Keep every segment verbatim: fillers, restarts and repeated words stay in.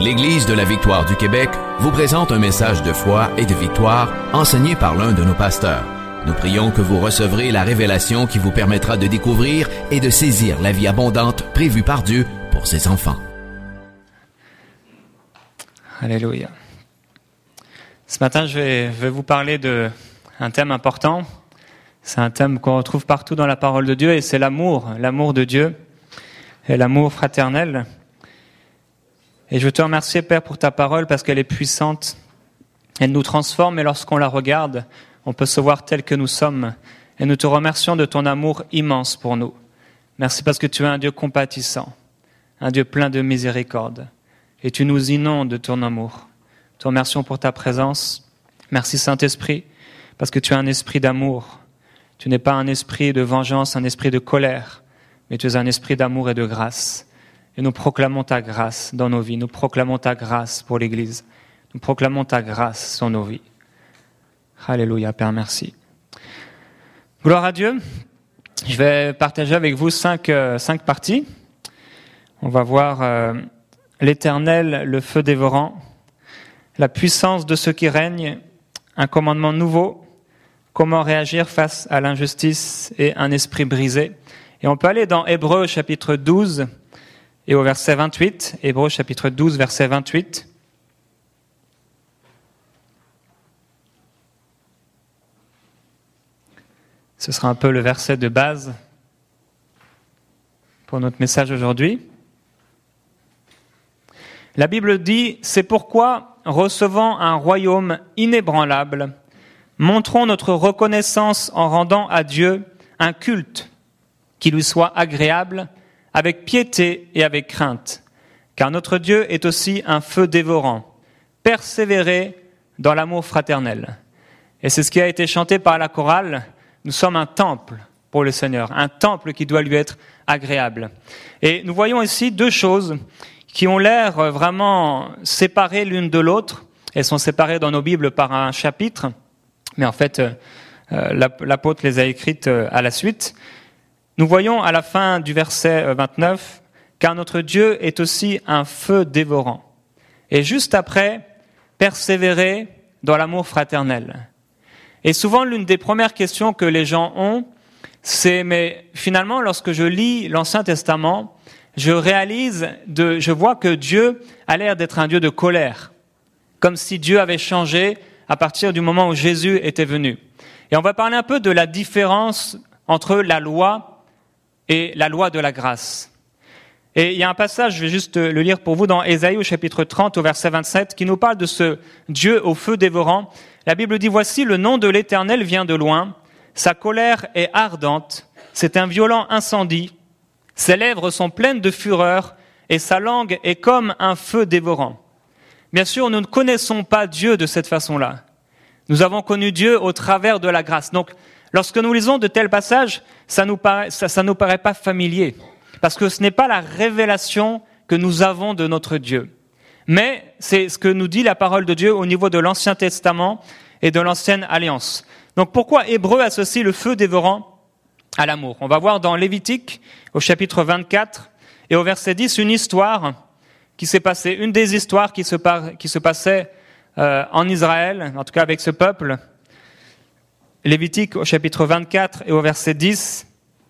L'Église de la Victoire du Québec vous présente un message de foi et de victoire enseigné par l'un de nos pasteurs. Nous prions que vous recevrez la révélation qui vous permettra de découvrir et de saisir la vie abondante prévue par Dieu pour ses enfants. Alléluia. Ce matin, je vais, je vais vous parler d'un thème important. C'est un thème qu'on retrouve partout dans la parole de Dieu et c'est l'amour, l'amour de Dieu et l'amour fraternel. Et je veux te remercier, Père, pour ta parole parce qu'elle est puissante. Elle nous transforme et lorsqu'on la regarde, on peut se voir tel que nous sommes. Et nous te remercions de ton amour immense pour nous. Merci parce que tu es un Dieu compatissant, un Dieu plein de miséricorde. Et tu nous inondes de ton amour. Nous te remercions pour ta présence. Merci Saint-Esprit, parce que tu es un esprit d'amour. Tu n'es pas un esprit de vengeance, un esprit de colère, mais tu es un esprit d'amour et de grâce. Et nous proclamons ta grâce dans nos vies. Nous proclamons ta grâce pour l'Église. Nous proclamons ta grâce sur nos vies. Alléluia, Père, merci. Gloire à Dieu. Je vais partager avec vous cinq, euh, cinq parties. On va voir euh, l'Éternel, le feu dévorant, la puissance de ceux qui règnent, un commandement nouveau, comment réagir face à l'injustice et un esprit brisé. Et on peut aller dans Hébreux chapitre douze et au verset vingt-huit. Hébreux chapitre douze, verset vingt-huit. Ce sera un peu le verset de base pour notre message aujourd'hui. La Bible dit « C'est pourquoi, recevant un royaume inébranlable, montrons notre reconnaissance en rendant à Dieu un culte qui lui soit agréable, avec piété et avec crainte. Car notre Dieu est aussi un feu dévorant. Persévérez dans l'amour fraternel. » Et c'est ce qui a été chanté par la chorale. Nous sommes un temple pour le Seigneur, un temple qui doit lui être agréable. Et nous voyons ici deux choses qui ont l'air vraiment séparées l'une de l'autre. Elles sont séparées dans nos Bibles par un chapitre, mais en fait, euh, l'apôtre les a écrites à la suite. Nous voyons à la fin du verset vingt-neuf, « Car notre Dieu est aussi un feu dévorant. » Et juste après, « Persévérer dans l'amour fraternel. » Et souvent, l'une des premières questions que les gens ont, c'est « Mais finalement, lorsque je lis l'Ancien Testament, je réalise, de, je vois que Dieu a l'air d'être un Dieu de colère, comme si Dieu avait changé à partir du moment où Jésus était venu. » Et on va parler un peu de la différence entre la loi et la loi de la grâce. Et il y a un passage, je vais juste le lire pour vous, dans Ésaïe au chapitre trente au verset vingt-sept, qui nous parle de ce Dieu au feu dévorant. La Bible dit « Voici, le nom de l'Éternel vient de loin, sa colère est ardente, c'est un violent incendie, ses lèvres sont pleines de fureur et sa langue est comme un feu dévorant. » Bien sûr, nous ne connaissons pas Dieu de cette façon-là. Nous avons connu Dieu au travers de la grâce. Donc, lorsque nous lisons de tels passages, ça nous paraît, ça, ça nous paraît pas familier, parce que ce n'est pas la révélation que nous avons de notre Dieu. Mais c'est ce que nous dit la parole de Dieu au niveau de l'Ancien Testament et de l'Ancienne Alliance. Donc pourquoi Hébreux associe le feu dévorant à l'amour? On va voir dans Lévitique, au chapitre vingt-quatre et au verset dix, une histoire qui s'est passée, une des histoires qui se, par, qui se passait euh, en Israël, en tout cas avec ce peuple. Lévitique au chapitre vingt-quatre et au verset dix.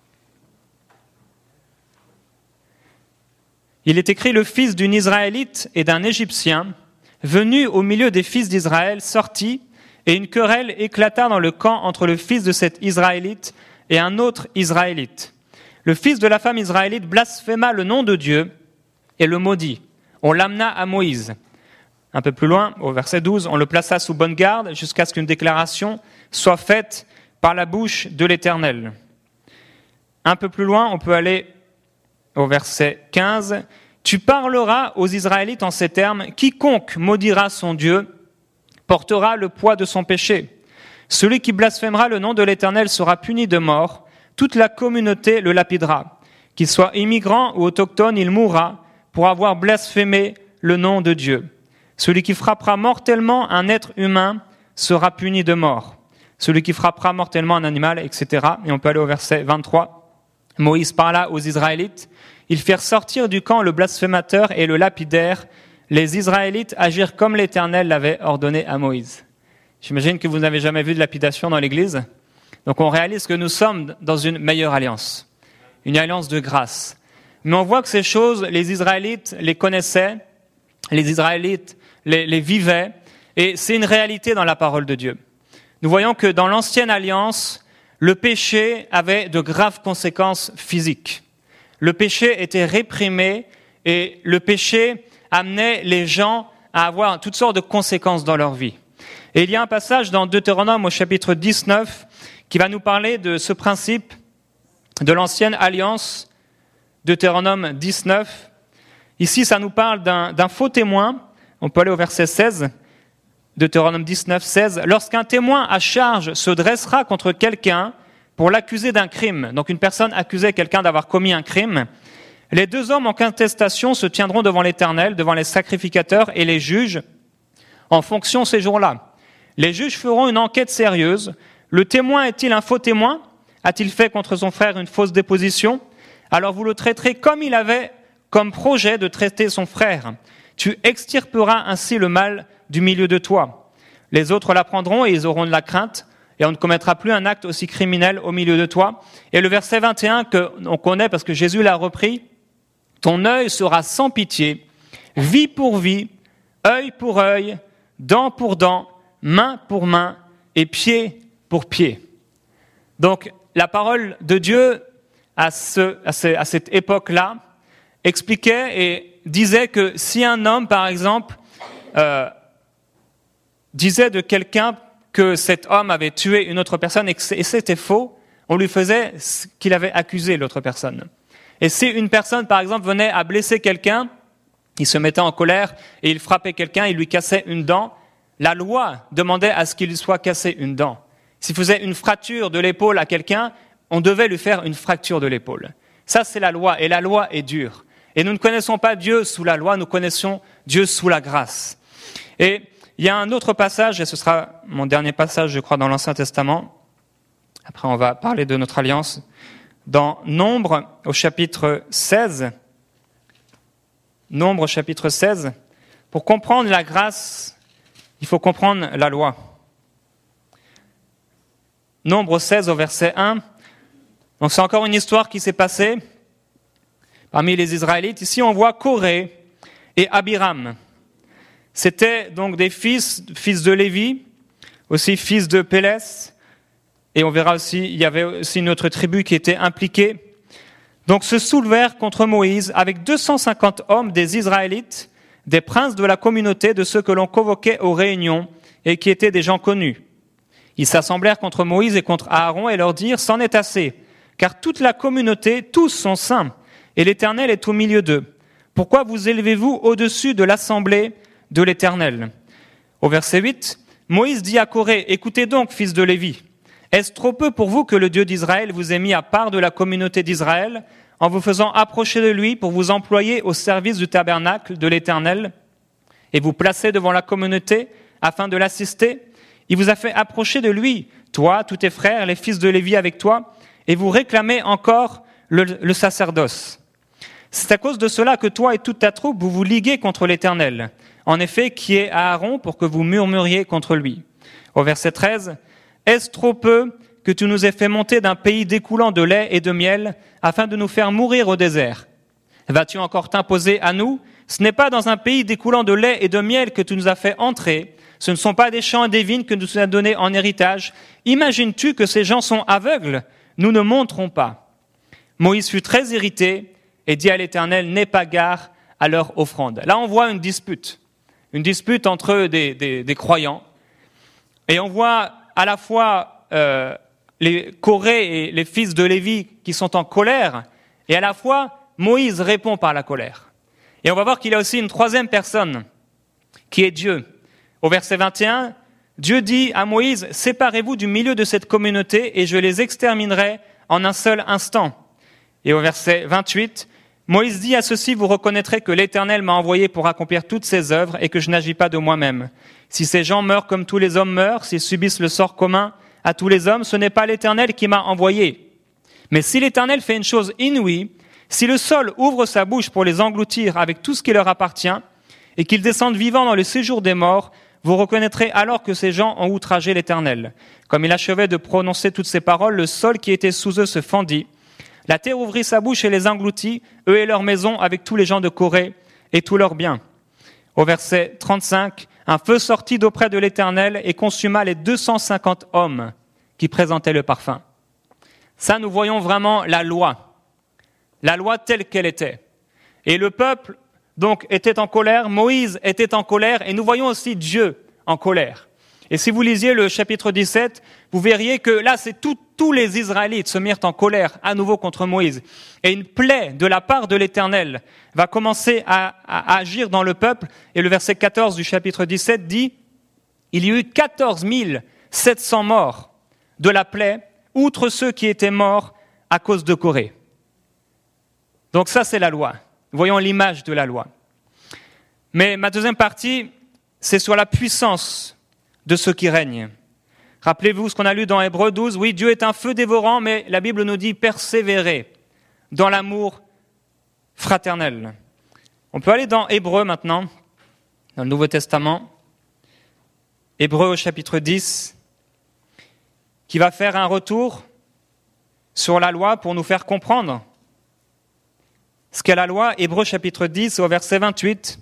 Il est écrit « Le fils d'une Israélite et d'un Égyptien, venu au milieu des fils d'Israël, sortit, et une querelle éclata dans le camp entre le fils de cet Israélite et un autre Israélite. Le fils de la femme israélite blasphéma le nom de Dieu et le maudit. On l'amena à Moïse. » Un peu plus loin, au verset douze, on le plaça sous bonne garde jusqu'à ce qu'une déclaration soit faite par la bouche de l'Éternel. Un peu plus loin, on peut aller au verset quinze. « Tu parleras aux Israélites en ces termes, quiconque maudira son Dieu portera le poids de son péché. Celui qui blasphémera le nom de l'Éternel sera puni de mort. Toute la communauté le lapidera. Qu'il soit immigrant ou autochtone, il mourra pour avoir blasphémé le nom de Dieu. Celui qui frappera mortellement un être humain sera puni de mort. Celui qui frappera mortellement un animal, et cetera » Et on peut aller au verset vingt-trois. Moïse parla aux Israélites. Ils firent sortir du camp le blasphémateur et le lapidèrent, les Israélites agirent comme l'Éternel l'avait ordonné à Moïse. J'imagine que vous n'avez jamais vu de lapidation dans l'Église. Donc on réalise que nous sommes dans une meilleure alliance, une alliance de grâce. Mais on voit que ces choses, les Israélites les connaissaient, les Israélites les, les vivaient, et c'est une réalité dans la parole de Dieu. Nous voyons que dans l'ancienne alliance, le péché avait de graves conséquences physiques. Le péché était réprimé et le péché amenait les gens à avoir toutes sortes de conséquences dans leur vie. Et il y a un passage dans Deutéronome au chapitre dix-neuf qui va nous parler de ce principe de l'ancienne alliance, Deutéronome dix-neuf. Ici, ça nous parle d'un, d'un faux témoin. On peut aller au verset seize, Deutéronome dix-neuf, seize. Lorsqu'un témoin à charge se dressera contre quelqu'un pour l'accuser d'un crime, donc une personne accusait quelqu'un d'avoir commis un crime, les deux hommes en contestation se tiendront devant l'Éternel, devant les sacrificateurs et les juges, en fonction ces jours-là. Les juges feront une enquête sérieuse. Le témoin est-il un faux témoin ? A-t-il fait contre son frère une fausse déposition ? Alors vous le traiterez comme il avait comme projet de traiter son frère. Tu extirperas ainsi le mal du milieu de toi. Les autres l'apprendront et ils auront de la crainte, et on ne commettra plus un acte aussi criminel au milieu de toi. Et le verset vingt et un qu'on connaît parce que Jésus l'a repris, ton œil sera sans pitié, vie pour vie, œil pour œil, dent pour dent, main pour main et pied pour pied. Donc, la parole de Dieu, à, ce, à, ce, à cette époque-là, expliquait et disait que si un homme, par exemple, euh, disait de quelqu'un que cet homme avait tué une autre personne et que c'était faux, on lui faisait ce qu'il avait accusé l'autre personne. Et si une personne, par exemple, venait à blesser quelqu'un, il se mettait en colère et il frappait quelqu'un, il lui cassait une dent, la loi demandait à ce qu'il lui soit cassé une dent. S'il faisait une fracture de l'épaule à quelqu'un, on devait lui faire une fracture de l'épaule. Ça, c'est la loi, et la loi est dure. Et nous ne connaissons pas Dieu sous la loi, nous connaissons Dieu sous la grâce. Et il y a un autre passage, et ce sera mon dernier passage, je crois, dans l'Ancien Testament. Après, on va parler de notre alliance. Dans Nombre, au chapitre seize, Nombre, chapitre seize, pour comprendre la grâce, il faut comprendre la loi. Nombre seize au verset un. Donc c'est encore une histoire qui s'est passée parmi les Israélites. Ici on voit Coré et Abiram. C'étaient donc des fils, fils de Lévi, aussi fils de Pélès. Et on verra aussi, il y avait aussi une autre tribu qui était impliquée. Donc se soulevèrent contre Moïse avec deux cent cinquante hommes des Israélites, des princes de la communauté, de ceux que l'on convoquait aux réunions et qui étaient des gens connus. Ils s'assemblèrent contre Moïse et contre Aaron et leur dirent « C'en est assez, car toute la communauté, tous sont saints, et l'Éternel est au milieu d'eux. Pourquoi vous élevez-vous au-dessus de l'assemblée de l'Éternel ?» Au verset huit, Moïse dit à Coré « Écoutez donc, fils de Lévi, est-ce trop peu pour vous que le Dieu d'Israël vous ait mis à part de la communauté d'Israël en vous faisant approcher de lui pour vous employer au service du tabernacle de l'Éternel et vous placer devant la communauté afin de l'assister ? Il vous a fait approcher de lui, toi, tous tes frères, les fils de Lévi avec toi, et vous réclamez encore le, le sacerdoce. C'est à cause de cela que toi et toute ta troupe, vous vous liguez contre l'Éternel. En effet, qui est Aaron pour que vous murmuriez contre lui. Au verset treize, « Est-ce trop peu que tu nous aies fait monter d'un pays découlant de lait et de miel, afin de nous faire mourir au désert ? Vas-tu encore t'imposer à nous ? Ce n'est pas dans un pays découlant de lait et de miel que tu nous as fait entrer. Ce ne sont pas des champs et des vignes que tu nous as donnés en héritage. Imagines-tu que ces gens sont aveugles ? Nous ne monterons pas. » Moïse fut très irrité et dit à l'Éternel, « N'aie pas garde à leur offrande. » Là, on voit une dispute. Une dispute entre des, des, des croyants. Et on voit à la fois euh, les Coré et les fils de Lévi qui sont en colère, et à la fois Moïse répond par la colère. Et on va voir qu'il y a aussi une troisième personne, qui est Dieu. Au verset vingt et un, Dieu dit à Moïse, « Séparez-vous du milieu de cette communauté et je les exterminerai en un seul instant. » Et au verset vingt-huit, Moïse dit à ceux-ci, « Vous reconnaîtrez que l'Éternel m'a envoyé pour accomplir toutes ses œuvres et que je n'agis pas de moi-même. Si ces gens meurent comme tous les hommes meurent, s'ils subissent le sort commun à tous les hommes, ce n'est pas l'Éternel qui m'a envoyé. Mais si l'Éternel fait une chose inouïe, si le sol ouvre sa bouche pour les engloutir avec tout ce qui leur appartient, et qu'ils descendent vivants dans le séjour des morts, vous reconnaîtrez alors que ces gens ont outragé l'Éternel. Comme il achevait de prononcer toutes ces paroles, le sol qui était sous eux se fendit. La terre ouvrit sa bouche et les engloutit, eux et leurs maisons, avec tous les gens de Corée et tous leurs biens. Au verset trente-cinq, un feu sortit d'auprès de l'Éternel et consuma les deux cent cinquante hommes qui présentaient le parfum. Ça, nous voyons vraiment la loi, la loi telle qu'elle était. Et le peuple, donc, était en colère, Moïse était en colère, et nous voyons aussi Dieu en colère. Et si vous lisiez le chapitre dix-sept, vous verriez que là, c'est tout, tous les Israélites se mirent en colère à nouveau contre Moïse. Et une plaie de la part de l'Éternel va commencer à, à agir dans le peuple. Et le verset quatorze du chapitre dix-sept dit « Il y eut quatorze mille sept cents morts de la plaie, outre ceux qui étaient morts à cause de Corée. » Donc ça, c'est la loi. Voyons l'image de la loi. Mais ma deuxième partie, c'est sur la puissance de ceux qui règnent. Rappelez-vous ce qu'on a lu dans Hébreux douze. Oui, Dieu est un feu dévorant, mais la Bible nous dit persévérer dans l'amour fraternel. On peut aller dans Hébreux maintenant, dans le Nouveau Testament. Hébreux au chapitre dix, qui va faire un retour sur la loi pour nous faire comprendre ce qu'est la loi. Hébreux chapitre dix au verset vingt-huit.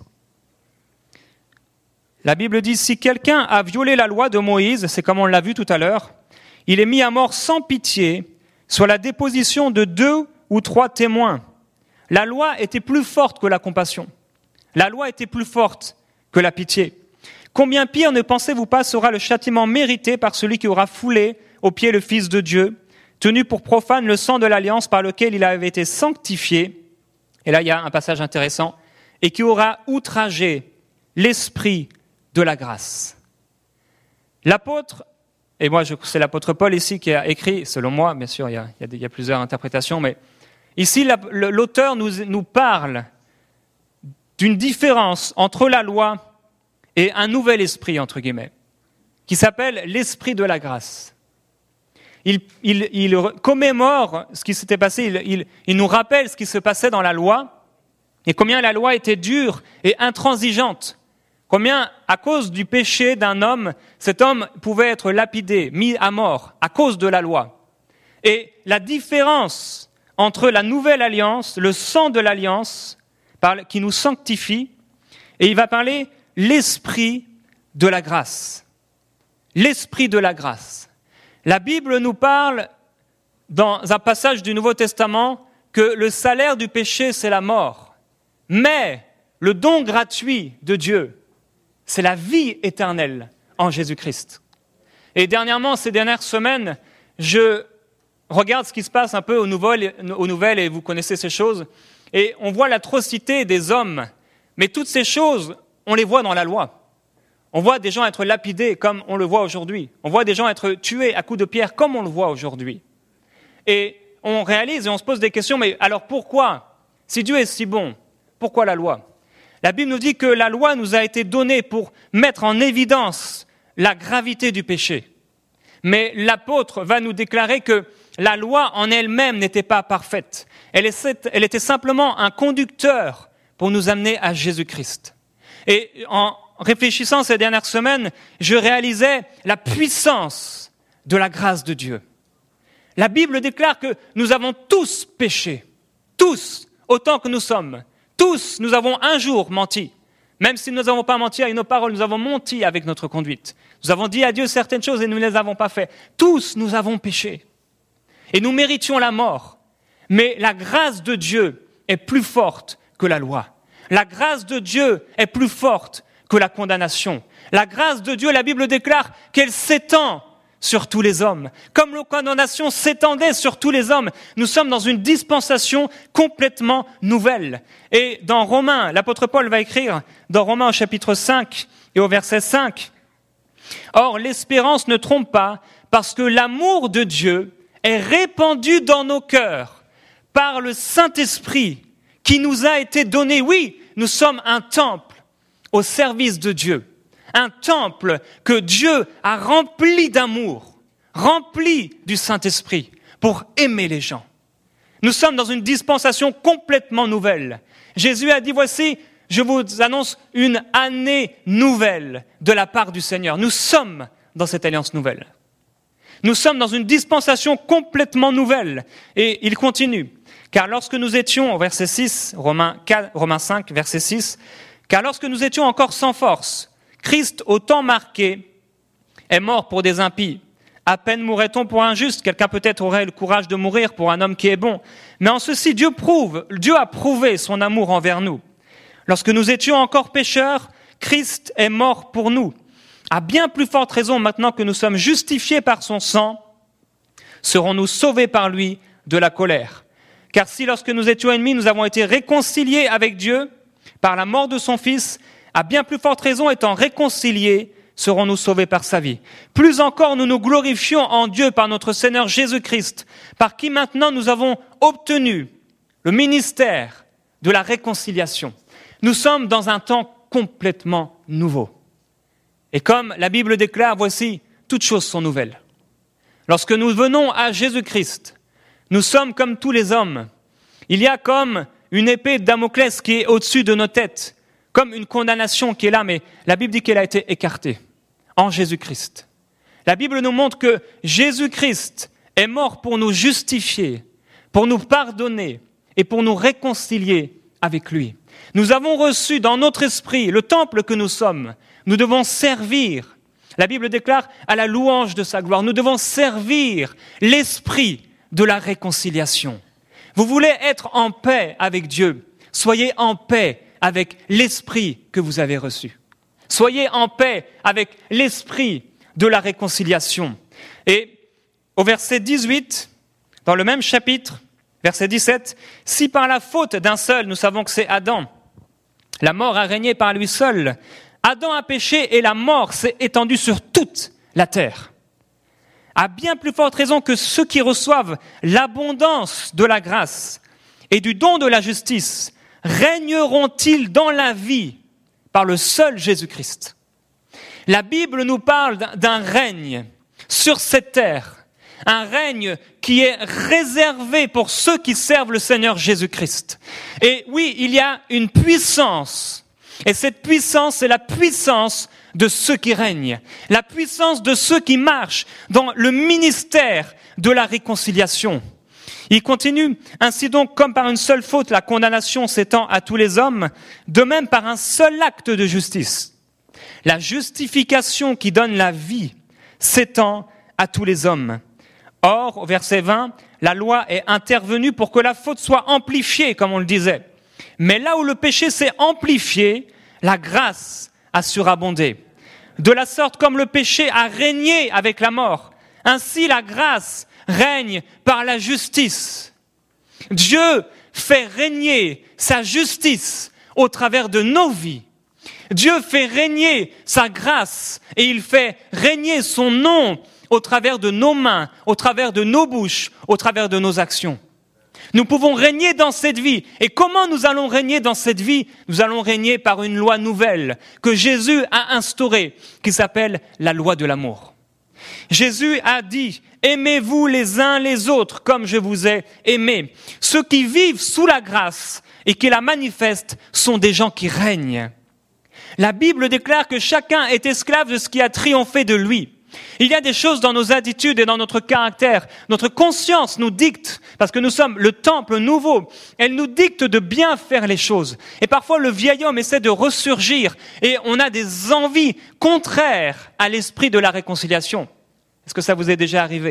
La Bible dit, si quelqu'un a violé la loi de Moïse, c'est comme on l'a vu tout à l'heure, il est mis à mort sans pitié sur la déposition de deux ou trois témoins. La loi était plus forte que la compassion. La loi était plus forte que la pitié. Combien pire ne pensez-vous pas sera le châtiment mérité par celui qui aura foulé aux pieds le Fils de Dieu, tenu pour profane le sang de l'alliance par lequel il avait été sanctifié. Et là, il y a un passage intéressant. Et qui aura outragé l'esprit de la grâce. L'apôtre, et moi je, c'est l'apôtre Paul ici qui a écrit, selon moi, bien sûr, il y a, il y a, il y a plusieurs interprétations, mais ici la, l'auteur nous, nous parle d'une différence entre la loi et un nouvel esprit, entre guillemets, qui s'appelle l'esprit de la grâce. Il, il, il commémore ce qui s'était passé, il, il, il nous rappelle ce qui se passait dans la loi et combien la loi était dure et intransigeante. Combien, à cause du péché d'un homme, cet homme pouvait être lapidé, mis à mort, à cause de la loi. Et la différence entre la nouvelle alliance, le sang de l'alliance, qui nous sanctifie, et il va parler l'esprit de la grâce. L'esprit de la grâce. La Bible nous parle, dans un passage du Nouveau Testament, que le salaire du péché, c'est la mort. Mais le don gratuit de Dieu, c'est la vie éternelle en Jésus-Christ. Et dernièrement, ces dernières semaines, je regarde ce qui se passe un peu aux nouvelles, aux nouvelles, et vous connaissez ces choses, et on voit l'atrocité des hommes. Mais toutes ces choses, on les voit dans la loi. On voit des gens être lapidés comme on le voit aujourd'hui. On voit des gens être tués à coups de pierre comme on le voit aujourd'hui. Et on réalise et on se pose des questions, mais alors pourquoi? Si Dieu est si bon, pourquoi la loi? La Bible nous dit que la loi nous a été donnée pour mettre en évidence la gravité du péché. Mais l'apôtre va nous déclarer que la loi en elle-même n'était pas parfaite. Elle était simplement un conducteur pour nous amener à Jésus-Christ. Et en réfléchissant ces dernières semaines, je réalisais la puissance de la grâce de Dieu. La Bible déclare que nous avons tous péché, tous, autant que nous sommes. Tous, nous avons un jour menti. Même si nous n'avons pas menti avec nos paroles, nous avons menti avec notre conduite. Nous avons dit à Dieu certaines choses et nous ne les avons pas fait. Tous, nous avons péché. Et nous méritions la mort. Mais la grâce de Dieu est plus forte que la loi. La grâce de Dieu est plus forte que la condamnation. La grâce de Dieu, la Bible déclare qu'elle s'étend sur tous les hommes. Comme la condamnation s'étendait sur tous les hommes, nous sommes dans une dispensation complètement nouvelle. Et dans Romains, l'apôtre Paul va écrire, dans Romains au chapitre cinq et au verset cinq, « Or, l'espérance ne trompe pas, parce que l'amour de Dieu est répandu dans nos cœurs par le Saint-Esprit qui nous a été donné. » Oui, nous sommes un temple au service de Dieu. Un temple que Dieu a rempli d'amour, rempli du Saint-Esprit pour aimer les gens. Nous sommes dans une dispensation complètement nouvelle. Jésus a dit, voici, je vous annonce une année nouvelle de la part du Seigneur. Nous sommes dans cette alliance nouvelle. Nous sommes dans une dispensation complètement nouvelle. Et il continue. Car lorsque nous étions, au verset six, Romains, quatre, Romains cinq, verset six, car lorsque nous étions encore sans force, Christ, au temps marqué, est mort pour des impies. À peine mourrait-on pour un juste. Quelqu'un peut-être aurait le courage de mourir pour un homme qui est bon. Mais en ceci, Dieu prouve, Dieu a prouvé son amour envers nous. Lorsque nous étions encore pécheurs, Christ est mort pour nous. À bien plus forte raison, maintenant que nous sommes justifiés par son sang, serons-nous sauvés par lui de la colère. Car si lorsque nous étions ennemis, nous avons été réconciliés avec Dieu par la mort de son Fils, à bien plus forte raison, étant réconciliés, serons-nous sauvés par sa vie. Plus encore, nous nous glorifions en Dieu par notre Seigneur Jésus-Christ, par qui maintenant nous avons obtenu le ministère de la réconciliation. Nous sommes dans un temps complètement nouveau. Et comme la Bible déclare, voici, toutes choses sont nouvelles. Lorsque nous venons à Jésus-Christ, nous sommes comme tous les hommes. Il y a comme une épée de Damoclès qui est au-dessus de nos têtes, comme une condamnation qui est là, mais la Bible dit qu'elle a été écartée en Jésus-Christ. La Bible nous montre que Jésus-Christ est mort pour nous justifier, pour nous pardonner et pour nous réconcilier avec lui. Nous avons reçu dans notre esprit le temple que nous sommes. Nous devons servir, la Bible déclare, à la louange de sa gloire. Nous devons servir l'esprit de la réconciliation. Vous voulez être en paix avec Dieu, soyez en paix avec l'esprit que vous avez reçu. Soyez en paix avec l'esprit de la réconciliation. Et au verset dix-huit, dans le même chapitre, verset dix-sept, « Si par la faute d'un seul, nous savons que c'est Adam, la mort a régné par lui seul, Adam a péché et la mort s'est étendue sur toute la terre. À bien plus forte raison que ceux qui reçoivent l'abondance de la grâce et du don de la justice régneront-ils dans la vie par le seul Jésus-Christ. » La Bible nous parle d'un règne sur cette terre, un règne qui est réservé pour ceux qui servent le Seigneur Jésus-Christ. Et oui, il y a une puissance, et cette puissance, c'est la puissance de ceux qui règnent, la puissance de ceux qui marchent dans le ministère de la réconciliation. Il continue, ainsi donc, comme par une seule faute, la condamnation s'étend à tous les hommes, de même par un seul acte de justice. La justification qui donne la vie s'étend à tous les hommes. Or, au verset vingt, la loi est intervenue pour que la faute soit amplifiée, comme on le disait. Mais là où le péché s'est amplifié, la grâce a surabondé. De la sorte, comme le péché a régné avec la mort, ainsi la grâce règne par la justice. Dieu fait régner sa justice au travers de nos vies. Dieu fait régner sa grâce et il fait régner son nom au travers de nos mains, au travers de nos bouches, au travers de nos actions. Nous pouvons régner dans cette vie. Et comment nous allons régner dans cette vie ? Nous allons régner par une loi nouvelle que Jésus a instaurée, qui s'appelle la loi de l'amour. Jésus a dit, « Aimez-vous les uns les autres comme je vous ai aimés. » Ceux qui vivent sous la grâce et qui la manifestent sont des gens qui règnent. La Bible déclare que chacun est esclave de ce qui a triomphé de lui. Il y a des choses dans nos attitudes et dans notre caractère. Notre conscience nous dicte, parce que nous sommes le temple nouveau, elle nous dicte de bien faire les choses. Et parfois le vieil homme essaie de ressurgir et on a des envies contraires à l'esprit de la réconciliation. Est-ce que ça vous est déjà arrivé ?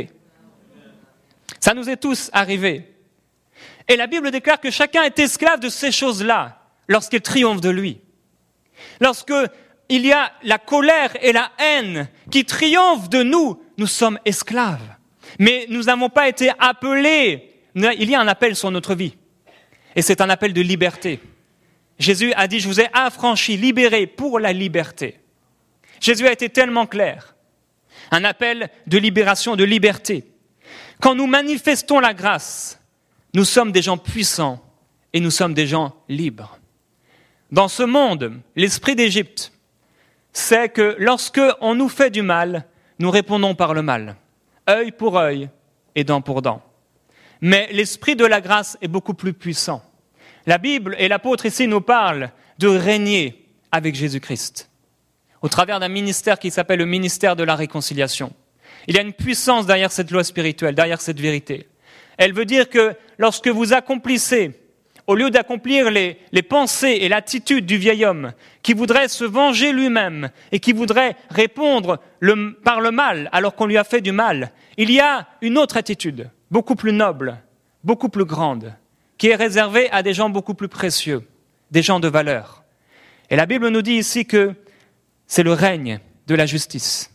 Ça nous est tous arrivé. Et la Bible déclare que chacun est esclave de ces choses-là lorsqu'il triomphe de lui. Lorsque il y a la colère et la haine qui triomphent de nous, nous sommes esclaves. Mais nous n'avons pas été appelés. Il y a un appel sur notre vie. Et c'est un appel de liberté. Jésus a dit, je vous ai affranchis, libérés pour la liberté. Jésus a été tellement clair. Un appel de libération, de liberté. Quand nous manifestons la grâce, nous sommes des gens puissants et nous sommes des gens libres. Dans ce monde, l'esprit d'Égypte, c'est que lorsque on nous fait du mal, nous répondons par le mal, œil pour œil et dent pour dent. Mais l'esprit de la grâce est beaucoup plus puissant. La Bible et l'apôtre ici nous parlent de régner avec Jésus-Christ, au travers d'un ministère qui s'appelle le ministère de la réconciliation. Il y a une puissance derrière cette loi spirituelle, derrière cette vérité. Elle veut dire que lorsque vous accomplissez, au lieu d'accomplir les, les pensées et l'attitude du vieil homme qui voudrait se venger lui-même et qui voudrait répondre le, par le mal alors qu'on lui a fait du mal, il y a une autre attitude, beaucoup plus noble, beaucoup plus grande, qui est réservée à des gens beaucoup plus précieux, des gens de valeur. Et la Bible nous dit ici que c'est le règne de la justice.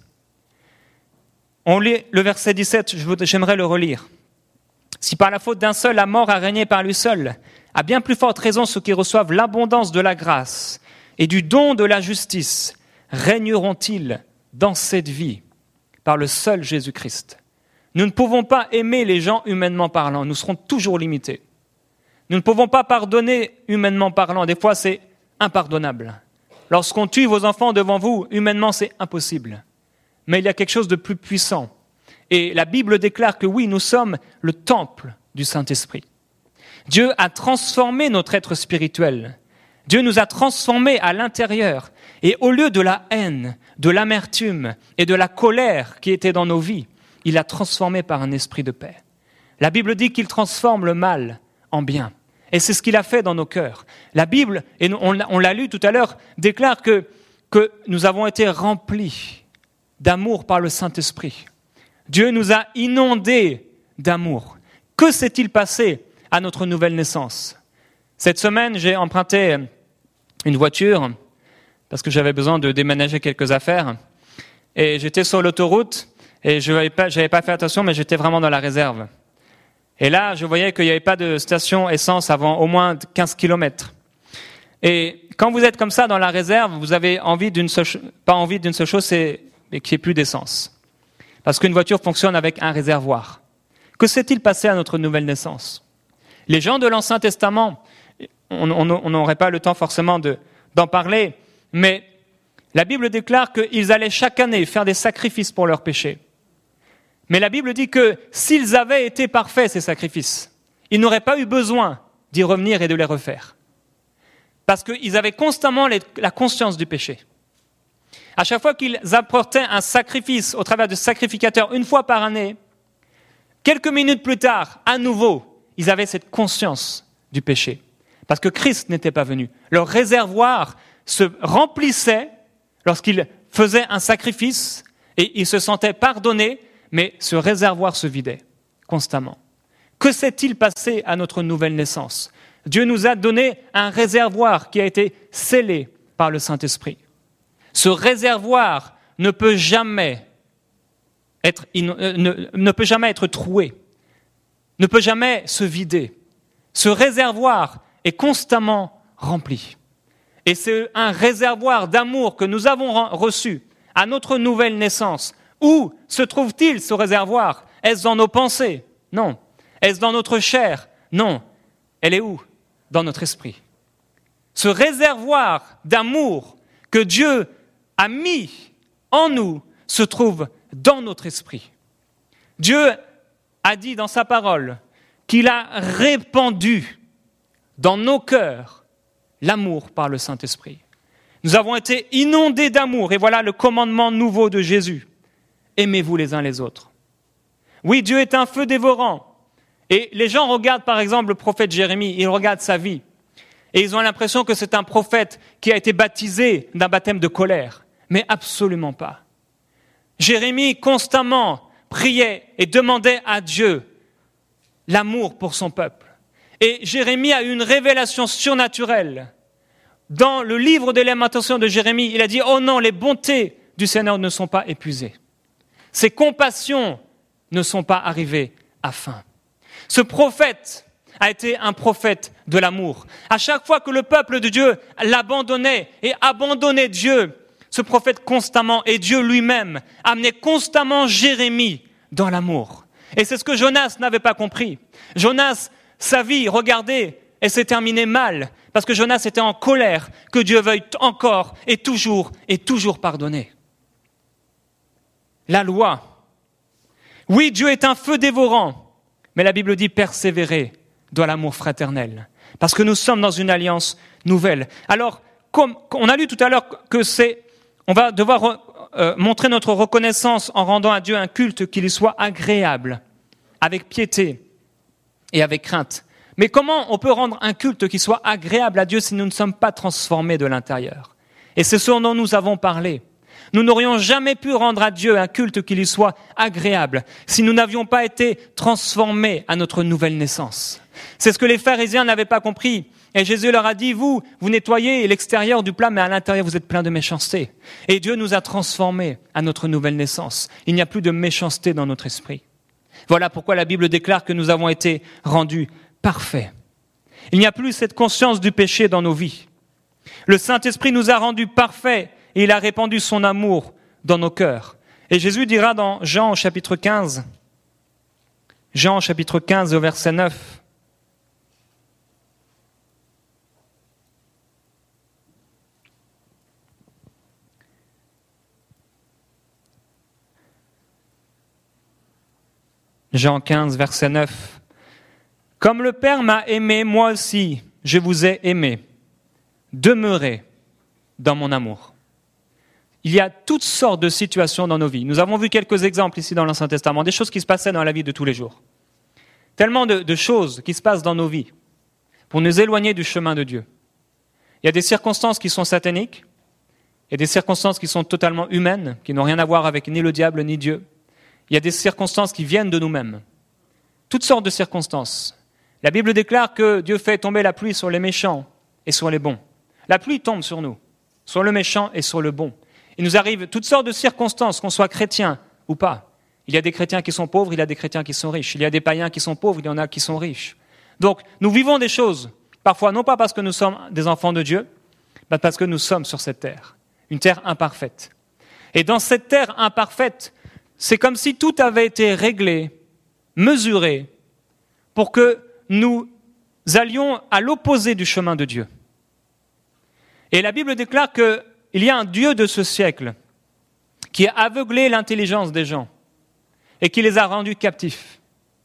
On lit le verset dix-sept, j'aimerais le relire. Si par la faute d'un seul, la mort a régné par lui seul, à bien plus forte raison ceux qui reçoivent l'abondance de la grâce et du don de la justice régneront-ils dans cette vie par le seul Jésus-Christ. Nous ne pouvons pas aimer les gens humainement parlant, nous serons toujours limités. Nous ne pouvons pas pardonner humainement parlant, des fois c'est impardonnable. Lorsqu'on tue vos enfants devant vous, humainement c'est impossible. Mais il y a quelque chose de plus puissant. Et la Bible déclare que oui, nous sommes le temple du Saint-Esprit. Dieu a transformé notre être spirituel. Dieu nous a transformés à l'intérieur. Et au lieu de la haine, de l'amertume et de la colère qui étaient dans nos vies, il a transformé par un esprit de paix. La Bible dit qu'il transforme le mal en bien. Et c'est ce qu'il a fait dans nos cœurs. La Bible, et on l'a lu tout à l'heure, déclare que, que nous avons été remplis d'amour par le Saint-Esprit. Dieu nous a inondés d'amour. Que s'est-il passé à notre nouvelle naissance? Cette semaine, j'ai emprunté une voiture parce que j'avais besoin de déménager quelques affaires. Et j'étais sur l'autoroute et je n'avais pas, j'avais pas fait attention, mais j'étais vraiment dans la réserve. Et là, je voyais qu'il n'y avait pas de station essence avant au moins quinze kilomètres. Et quand vous êtes comme ça dans la réserve, vous avez envie d'une seule, pas envie d'une seule chose, c'est qu'il n'y ait plus d'essence. Parce qu'une voiture fonctionne avec un réservoir. Que s'est-il passé à notre nouvelle naissance? Les gens de l'Ancien Testament, on n'aurait pas le temps forcément de, d'en parler, mais la Bible déclare qu'ils allaient chaque année faire des sacrifices pour leurs péchés. Mais la Bible dit que s'ils avaient été parfaits, ces sacrifices, ils n'auraient pas eu besoin d'y revenir et de les refaire. Parce qu'ils avaient constamment les, la conscience du péché. À chaque fois qu'ils apportaient un sacrifice au travers du sacrificateur une fois par année, quelques minutes plus tard, à nouveau, ils avaient cette conscience du péché. Parce que Christ n'était pas venu. Leur réservoir se remplissait lorsqu'ils faisaient un sacrifice et ils se sentaient pardonnés, mais ce réservoir se vidait constamment. Que s'est-il passé à notre nouvelle naissance? Dieu nous a donné un réservoir qui a été scellé par le Saint-Esprit. Ce réservoir ne peut jamais être, ne, ne peut jamais être troué, ne peut jamais se vider. Ce réservoir est constamment rempli. Et c'est un réservoir d'amour que nous avons reçu à notre nouvelle naissance. Où se trouve-t-il ce réservoir? Est-ce dans nos pensées? Non. Est-ce dans notre chair? Non. Elle est où? Dans notre esprit. Ce réservoir d'amour que Dieu a mis en nous se trouve dans notre esprit. Dieu a dit dans sa parole qu'il a répandu dans nos cœurs l'amour par le Saint-Esprit. Nous avons été inondés d'amour et voilà le commandement nouveau de Jésus. Aimez-vous les uns les autres. Oui, Dieu est un feu dévorant. Et les gens regardent par exemple le prophète Jérémie, ils regardent sa vie. Et ils ont l'impression que c'est un prophète qui a été baptisé d'un baptême de colère. Mais absolument pas. Jérémie constamment priait et demandait à Dieu l'amour pour son peuple. Et Jérémie a eu une révélation surnaturelle. Dans le livre des Lamentations de Jérémie, il a dit « Oh non, les bontés du Seigneur ne sont pas épuisées. Ses compassions ne sont pas arrivées à fin. » Ce prophète a été un prophète de l'amour. À chaque fois que le peuple de Dieu l'abandonnait et abandonnait Dieu, ce prophète constamment, et Dieu lui-même, amenait constamment Jérémie dans l'amour. Et c'est ce que Jonas n'avait pas compris. Jonas, sa vie, regardez, elle s'est terminée mal, parce que Jonas était en colère, que Dieu veuille encore et toujours et toujours pardonner. La loi. Oui, Dieu est un feu dévorant, mais la Bible dit persévérer dans l'amour fraternel, parce que nous sommes dans une alliance nouvelle. Alors, comme, on a lu tout à l'heure que c'est, on va devoir euh, montrer notre reconnaissance en rendant à Dieu un culte qui lui soit agréable, avec piété et avec crainte. Mais comment on peut rendre un culte qui soit agréable à Dieu si nous ne sommes pas transformés de l'intérieur? Et c'est ce dont nous avons parlé. Nous n'aurions jamais pu rendre à Dieu un culte qui lui soit agréable si nous n'avions pas été transformés à notre nouvelle naissance. C'est ce que les pharisiens n'avaient pas compris. Et Jésus leur a dit, vous, vous nettoyez l'extérieur du plat, mais à l'intérieur, vous êtes plein de méchanceté. Et Dieu nous a transformés à notre nouvelle naissance. Il n'y a plus de méchanceté dans notre esprit. Voilà pourquoi la Bible déclare que nous avons été rendus parfaits. Il n'y a plus cette conscience du péché dans nos vies. Le Saint-Esprit nous a rendus parfaits et il a répandu son amour dans nos cœurs. Et Jésus dira dans Jean au chapitre quinze, Jean au chapitre quinze au verset neuf, Jean quinze, verset neuf. « Comme le Père m'a aimé, moi aussi, je vous ai aimé. Demeurez dans mon amour. » Il y a toutes sortes de situations dans nos vies. Nous avons vu quelques exemples ici dans l'Ancien Testament, des choses qui se passaient dans la vie de tous les jours. Tellement de, de choses qui se passent dans nos vies pour nous éloigner du chemin de Dieu. Il y a des circonstances qui sont sataniques, il y a des circonstances qui sont totalement humaines, qui n'ont rien à voir avec ni le diable ni Dieu. Il y a des circonstances qui viennent de nous-mêmes. Toutes sortes de circonstances. La Bible déclare que Dieu fait tomber la pluie sur les méchants et sur les bons. La pluie tombe sur nous, sur le méchant et sur le bon. Il nous arrive toutes sortes de circonstances, qu'on soit chrétien ou pas. Il y a des chrétiens qui sont pauvres, il y a des chrétiens qui sont riches. Il y a des païens qui sont pauvres, il y en a qui sont riches. Donc, nous vivons des choses, parfois non pas parce que nous sommes des enfants de Dieu, mais parce que nous sommes sur cette terre, une terre imparfaite. Et dans cette terre imparfaite, c'est comme si tout avait été réglé, mesuré, pour que nous allions à l'opposé du chemin de Dieu. Et la Bible déclare qu'il y a un Dieu de ce siècle qui a aveuglé l'intelligence des gens et qui les a rendus captifs.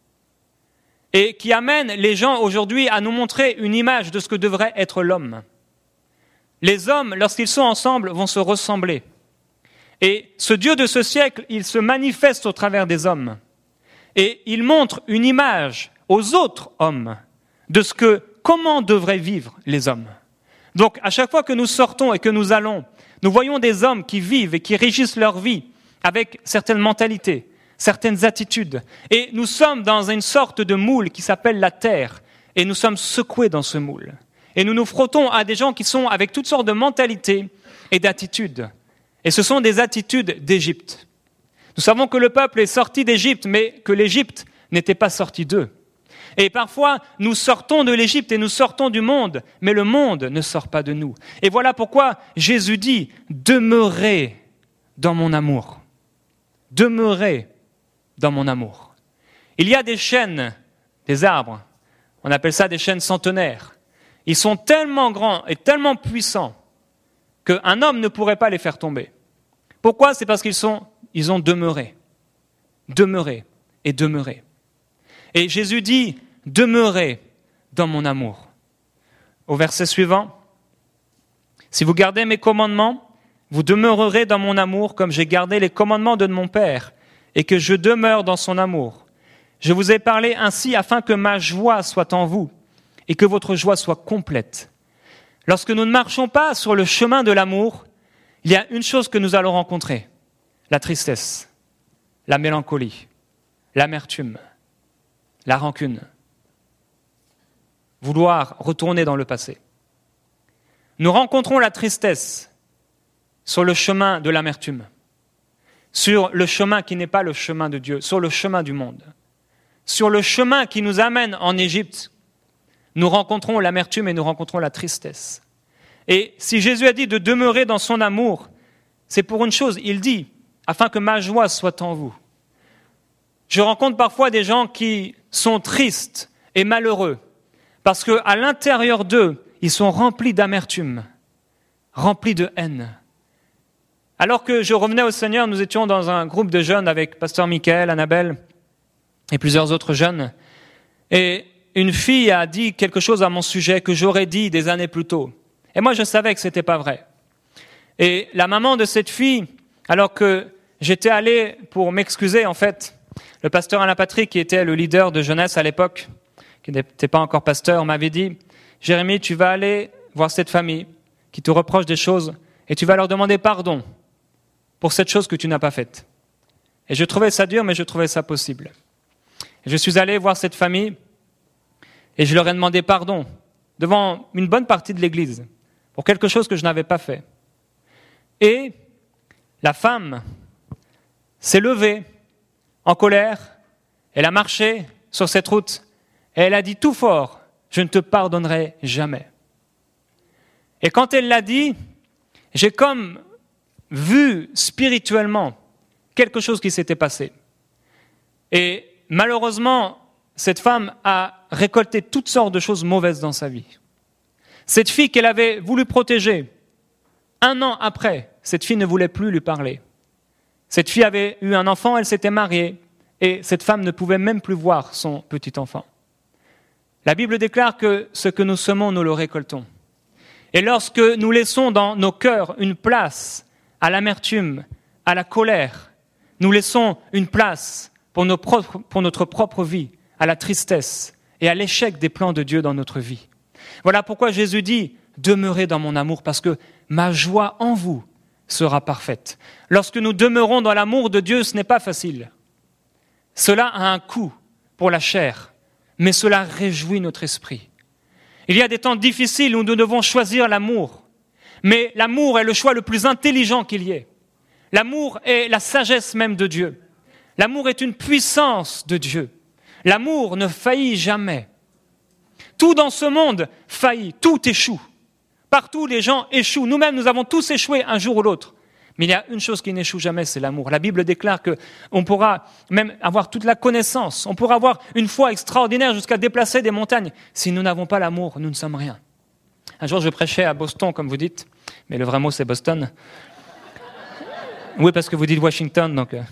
Et qui amène les gens aujourd'hui à nous montrer une image de ce que devrait être l'homme. Les hommes, lorsqu'ils sont ensemble, vont se ressembler. Et ce Dieu de ce siècle, il se manifeste au travers des hommes. Et il montre une image aux autres hommes de ce que, comment devraient vivre les hommes. Donc, à chaque fois que nous sortons et que nous allons, nous voyons des hommes qui vivent et qui régissent leur vie avec certaines mentalités, certaines attitudes. Et nous sommes dans une sorte de moule qui s'appelle la terre. Et nous sommes secoués dans ce moule. Et nous nous frottons à des gens qui sont avec toutes sortes de mentalités et d'attitudes. Et ce sont des attitudes d'Égypte. Nous savons que le peuple est sorti d'Égypte, mais que l'Égypte n'était pas sortie d'eux. Et parfois, nous sortons de l'Égypte et nous sortons du monde, mais le monde ne sort pas de nous. Et voilà pourquoi Jésus dit « Demeurez dans mon amour. Demeurez dans mon amour. » Il y a des chênes, des arbres, on appelle ça des chênes centenaires. Ils sont tellement grands et tellement puissants qu'un homme ne pourrait pas les faire tomber. Pourquoi ? C'est parce qu'ils sont, ils ont demeuré. Demeuré et demeuré. Et Jésus dit, demeurez dans mon amour. Au verset suivant, si vous gardez mes commandements, vous demeurerez dans mon amour comme j'ai gardé les commandements de mon Père et que je demeure dans son amour. Je vous ai parlé ainsi afin que ma joie soit en vous et que votre joie soit complète. Lorsque nous ne marchons pas sur le chemin de l'amour, il y a une chose que nous allons rencontrer, la tristesse, la mélancolie, l'amertume, la rancune, vouloir retourner dans le passé. Nous rencontrons la tristesse sur le chemin de l'amertume, sur le chemin qui n'est pas le chemin de Dieu, sur le chemin du monde. Sur le chemin qui nous amène en Égypte, nous rencontrons l'amertume et nous rencontrons la tristesse. Et si Jésus a dit de demeurer dans son amour, c'est pour une chose, il dit, afin que ma joie soit en vous. Je rencontre parfois des gens qui sont tristes et malheureux, parce qu'à l'intérieur d'eux, ils sont remplis d'amertume, remplis de haine. Alors que je revenais au Seigneur, nous étions dans un groupe de jeunes avec pasteur Michael, Annabelle et plusieurs autres jeunes. Et une fille a dit quelque chose à mon sujet que j'aurais dit des années plus tôt. Et moi, je savais que c'était pas vrai. Et la maman de cette fille, alors que j'étais allé pour m'excuser, en fait, le pasteur Alain Patrick, qui était le leader de jeunesse à l'époque, qui n'était pas encore pasteur, m'avait dit « Jérémie, tu vas aller voir cette famille qui te reproche des choses et tu vas leur demander pardon pour cette chose que tu n'as pas faite. » Et je trouvais ça dur, mais je trouvais ça possible. Et je suis allé voir cette famille et je leur ai demandé pardon devant une bonne partie de l'église pour quelque chose que je n'avais pas fait. Et la femme s'est levée en colère, elle a marché sur cette route et elle a dit tout fort « Je ne te pardonnerai jamais ». Et quand elle l'a dit, j'ai comme vu spirituellement quelque chose qui s'était passé. Et malheureusement, cette femme a récolté toutes sortes de choses mauvaises dans sa vie. Cette fille qu'elle avait voulu protéger, un an après, cette fille ne voulait plus lui parler. Cette fille avait eu un enfant, elle s'était mariée, et cette femme ne pouvait même plus voir son petit enfant. La Bible déclare que ce que nous semons, nous le récoltons. Et lorsque nous laissons dans nos cœurs une place à l'amertume, à la colère, nous laissons une place pour, nos propres, pour notre propre vie, à la tristesse et à l'échec des plans de Dieu dans notre vie. Voilà pourquoi Jésus dit « Demeurez dans mon amour, parce que ma joie en vous sera parfaite. » Lorsque nous demeurons dans l'amour de Dieu, ce n'est pas facile. Cela a un coût pour la chair, mais cela réjouit notre esprit. Il y a des temps difficiles où nous devons choisir l'amour, mais l'amour est le choix le plus intelligent qu'il y ait. L'amour est la sagesse même de Dieu. L'amour est une puissance de Dieu. L'amour ne faillit jamais. Tout dans ce monde faillit, tout échoue. Partout, les gens échouent. Nous-mêmes, nous avons tous échoué un jour ou l'autre. Mais il y a une chose qui n'échoue jamais, c'est l'amour. La Bible déclare qu'on pourra même avoir toute la connaissance, on pourra avoir une foi extraordinaire jusqu'à déplacer des montagnes. Si nous n'avons pas l'amour, nous ne sommes rien. Un jour, je prêchais à Boston, comme vous dites, mais le vrai mot, c'est Boston. Oui, parce que vous dites Washington, donc... Euh...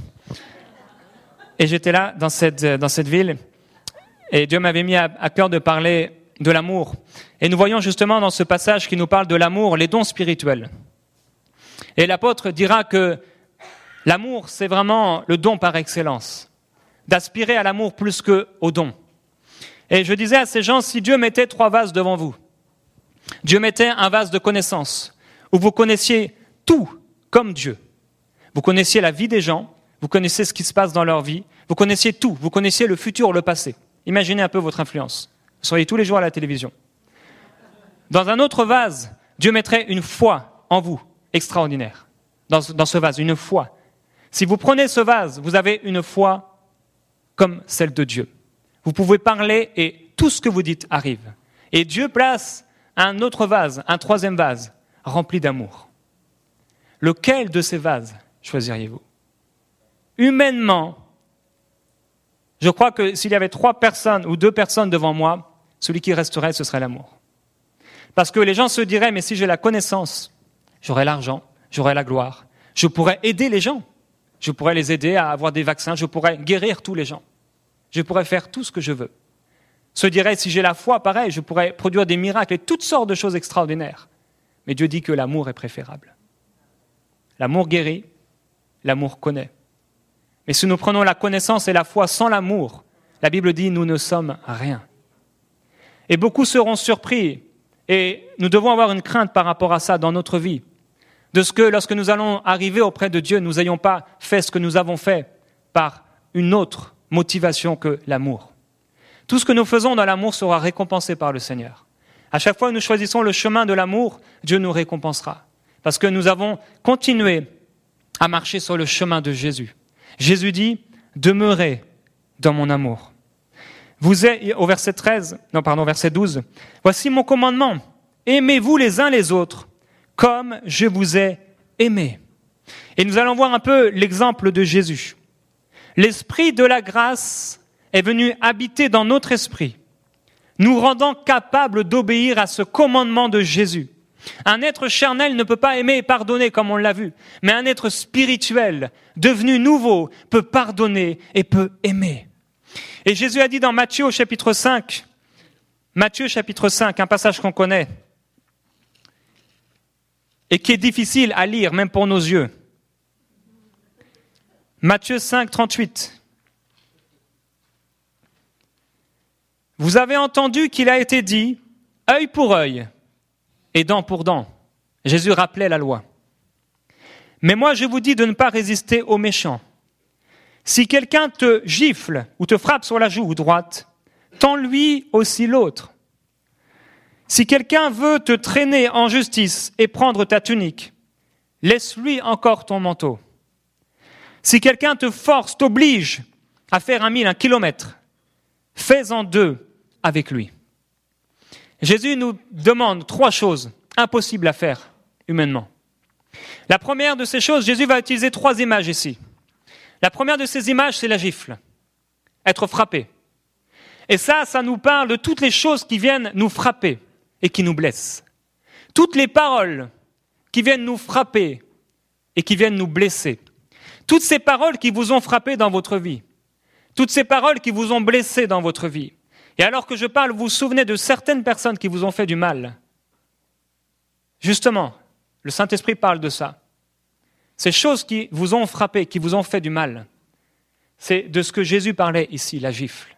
Et j'étais là, dans cette, dans cette ville, et Dieu m'avait mis à, à cœur de parler de l'amour. Et nous voyons justement dans ce passage qui nous parle de l'amour, les dons spirituels. Et l'apôtre dira que l'amour, c'est vraiment le don par excellence, d'aspirer à l'amour plus qu'au don. Et je disais à ces gens, si Dieu mettait trois vases devant vous, Dieu mettait un vase de connaissance, où vous connaissiez tout comme Dieu. Vous connaissiez la vie des gens, vous connaissez ce qui se passe dans leur vie, vous connaissiez tout, vous connaissiez le futur, le passé. Imaginez un peu votre influence. Vous seriez tous les jours à la télévision. Dans un autre vase, Dieu mettrait une foi en vous, extraordinaire. Dans, dans ce vase, une foi. Si vous prenez ce vase, vous avez une foi comme celle de Dieu. Vous pouvez parler et tout ce que vous dites arrive. Et Dieu place un autre vase, un troisième vase, rempli d'amour. Lequel de ces vases choisiriez-vous ? Humainement, je crois que s'il y avait trois personnes ou deux personnes devant moi, celui qui resterait, ce serait l'amour. Parce que les gens se diraient, mais si j'ai la connaissance, j'aurai l'argent, j'aurai la gloire, je pourrais aider les gens, je pourrais les aider à avoir des vaccins, je pourrais guérir tous les gens, je pourrais faire tout ce que je veux. Se dirait, si j'ai la foi, pareil, je pourrais produire des miracles et toutes sortes de choses extraordinaires. Mais Dieu dit que l'amour est préférable. L'amour guérit, l'amour connaît. Mais si nous prenons la connaissance et la foi sans l'amour, la Bible dit, nous ne sommes rien. Et beaucoup seront surpris, et nous devons avoir une crainte par rapport à ça dans notre vie, de ce que lorsque nous allons arriver auprès de Dieu, nous n'ayons pas fait ce que nous avons fait par une autre motivation que l'amour. Tout ce que nous faisons dans l'amour sera récompensé par le Seigneur. À chaque fois que nous choisissons le chemin de l'amour, Dieu nous récompensera. Parce que nous avons continué à marcher sur le chemin de Jésus. Jésus dit, demeurez dans mon amour. Vous êtes, au verset treize, non pardon, verset douze, voici mon commandement, aimez-vous les uns les autres, comme je vous ai aimé. Et nous allons voir un peu l'exemple de Jésus. L'esprit de la grâce est venu habiter dans notre esprit, nous rendant capables d'obéir à ce commandement de Jésus. Un être charnel ne peut pas aimer et pardonner comme on l'a vu, mais un être spirituel, devenu nouveau, peut pardonner et peut aimer. Et Jésus a dit dans Matthieu au chapitre cinq, Matthieu chapitre cinq, un passage qu'on connaît, et qui est difficile à lire, même pour nos yeux. Matthieu cinq, trente-huit. Vous avez entendu qu'il a été dit « œil pour œil et dent pour dent ». Jésus rappelait la loi. Mais moi, je vous dis de ne pas résister aux méchants. Si quelqu'un te gifle ou te frappe sur la joue droite, tends-lui aussi l'autre. Si quelqu'un veut te traîner en justice et prendre ta tunique, laisse-lui encore ton manteau. Si quelqu'un te force, t'oblige à faire un mille, un kilomètre, fais-en deux avec lui. Jésus nous demande trois choses impossibles à faire humainement. La première de ces choses, Jésus va utiliser trois images ici. La première de ces images, c'est la gifle, être frappé. Et ça, ça nous parle de toutes les choses qui viennent nous frapper et qui nous blessent. Toutes les paroles qui viennent nous frapper et qui viennent nous blesser. Toutes ces paroles qui vous ont frappé dans votre vie. Toutes ces paroles qui vous ont blessé dans votre vie. Et alors que je parle, vous vous souvenez de certaines personnes qui vous ont fait du mal. Justement, le Saint-Esprit parle de ça. Ces choses qui vous ont frappé, qui vous ont fait du mal, c'est de ce que Jésus parlait ici, la gifle.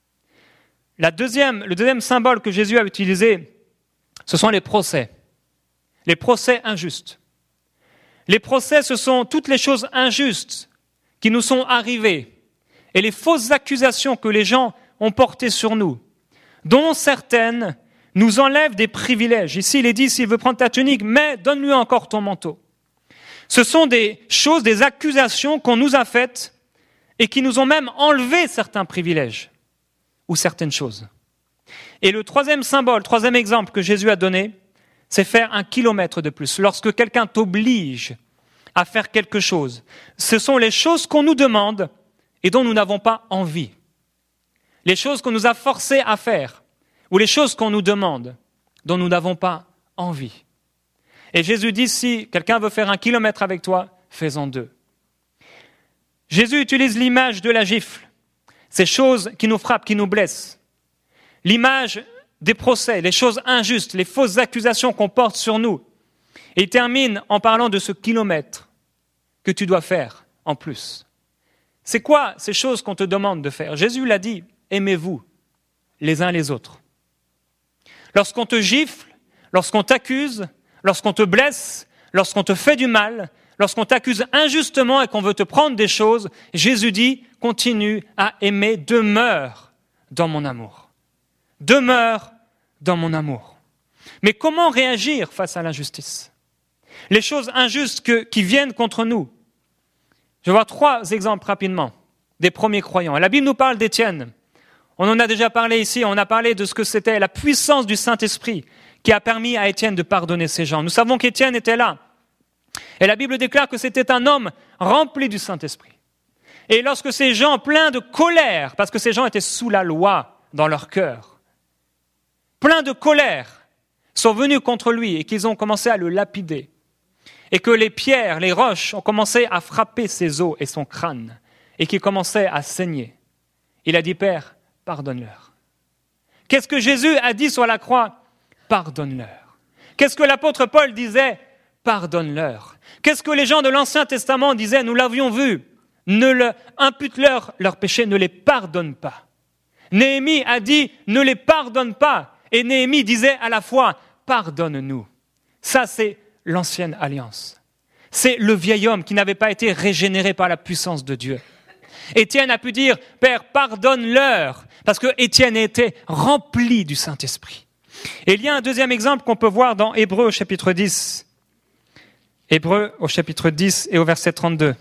La deuxième, le deuxième symbole que Jésus a utilisé, ce sont les procès. Les procès injustes. Les procès, ce sont toutes les choses injustes qui nous sont arrivées et les fausses accusations que les gens ont portées sur nous, dont certaines nous enlèvent des privilèges. Ici, il est dit, s'il veut prendre ta tunique, mais donne-lui encore ton manteau. Ce sont des choses, des accusations qu'on nous a faites et qui nous ont même enlevé certains privilèges ou certaines choses. Et le troisième symbole, troisième exemple que Jésus a donné, c'est faire un kilomètre de plus. Lorsque quelqu'un t'oblige à faire quelque chose, ce sont les choses qu'on nous demande et dont nous n'avons pas envie. Les choses qu'on nous a forcés à faire, ou les choses qu'on nous demande, dont nous n'avons pas envie. Et Jésus dit, si quelqu'un veut faire un kilomètre avec toi, fais-en deux. Jésus utilise l'image de la gifle, ces choses qui nous frappent, qui nous blessent. L'image des procès, les choses injustes, les fausses accusations qu'on porte sur nous. Et il termine en parlant de ce kilomètre que tu dois faire en plus. C'est quoi ces choses qu'on te demande de faire? Jésus l'a dit, aimez-vous les uns les autres. Lorsqu'on te gifle, lorsqu'on t'accuse, lorsqu'on te blesse, lorsqu'on te fait du mal, lorsqu'on t'accuse injustement et qu'on veut te prendre des choses, Jésus dit, continue à aimer, demeure dans mon amour. Demeure dans mon amour. Mais comment réagir face à l'injustice? Les choses injustes que, qui viennent contre nous. Je vais voir trois exemples rapidement des premiers croyants. La Bible nous parle d'Étienne. On en a déjà parlé ici, on a parlé de ce que c'était la puissance du Saint-Esprit qui a permis à Étienne de pardonner ces gens. Nous savons qu'Étienne était là. Et la Bible déclare que c'était un homme rempli du Saint-Esprit. Et lorsque ces gens, pleins de colère, parce que ces gens étaient sous la loi dans leur cœur, pleins de colère, sont venus contre lui et qu'ils ont commencé à le lapider, et que les pierres, les roches ont commencé à frapper ses os et son crâne, et qu'il commençait à saigner. Il a dit, Père, pardonne-leur. Qu'est-ce que Jésus a dit sur la croix? Pardonne-leur. Qu'est-ce que l'apôtre Paul disait? Pardonne-leur. Qu'est-ce que les gens de l'Ancien Testament disaient? Nous l'avions vu. Ne le, impute-leur leurs péchés, ne les pardonne pas. Néhémie a dit, ne les pardonne pas. Et Néhémie disait à la fois, pardonne-nous. Ça, c'est l'ancienne alliance. C'est le vieil homme qui n'avait pas été régénéré par la puissance de Dieu. Étienne a pu dire, Père, pardonne-leur, parce que Étienne était rempli du Saint-Esprit. Et il y a un deuxième exemple qu'on peut voir dans Hébreux au chapitre dix. Hébreux au chapitre dix et au verset trente-deux.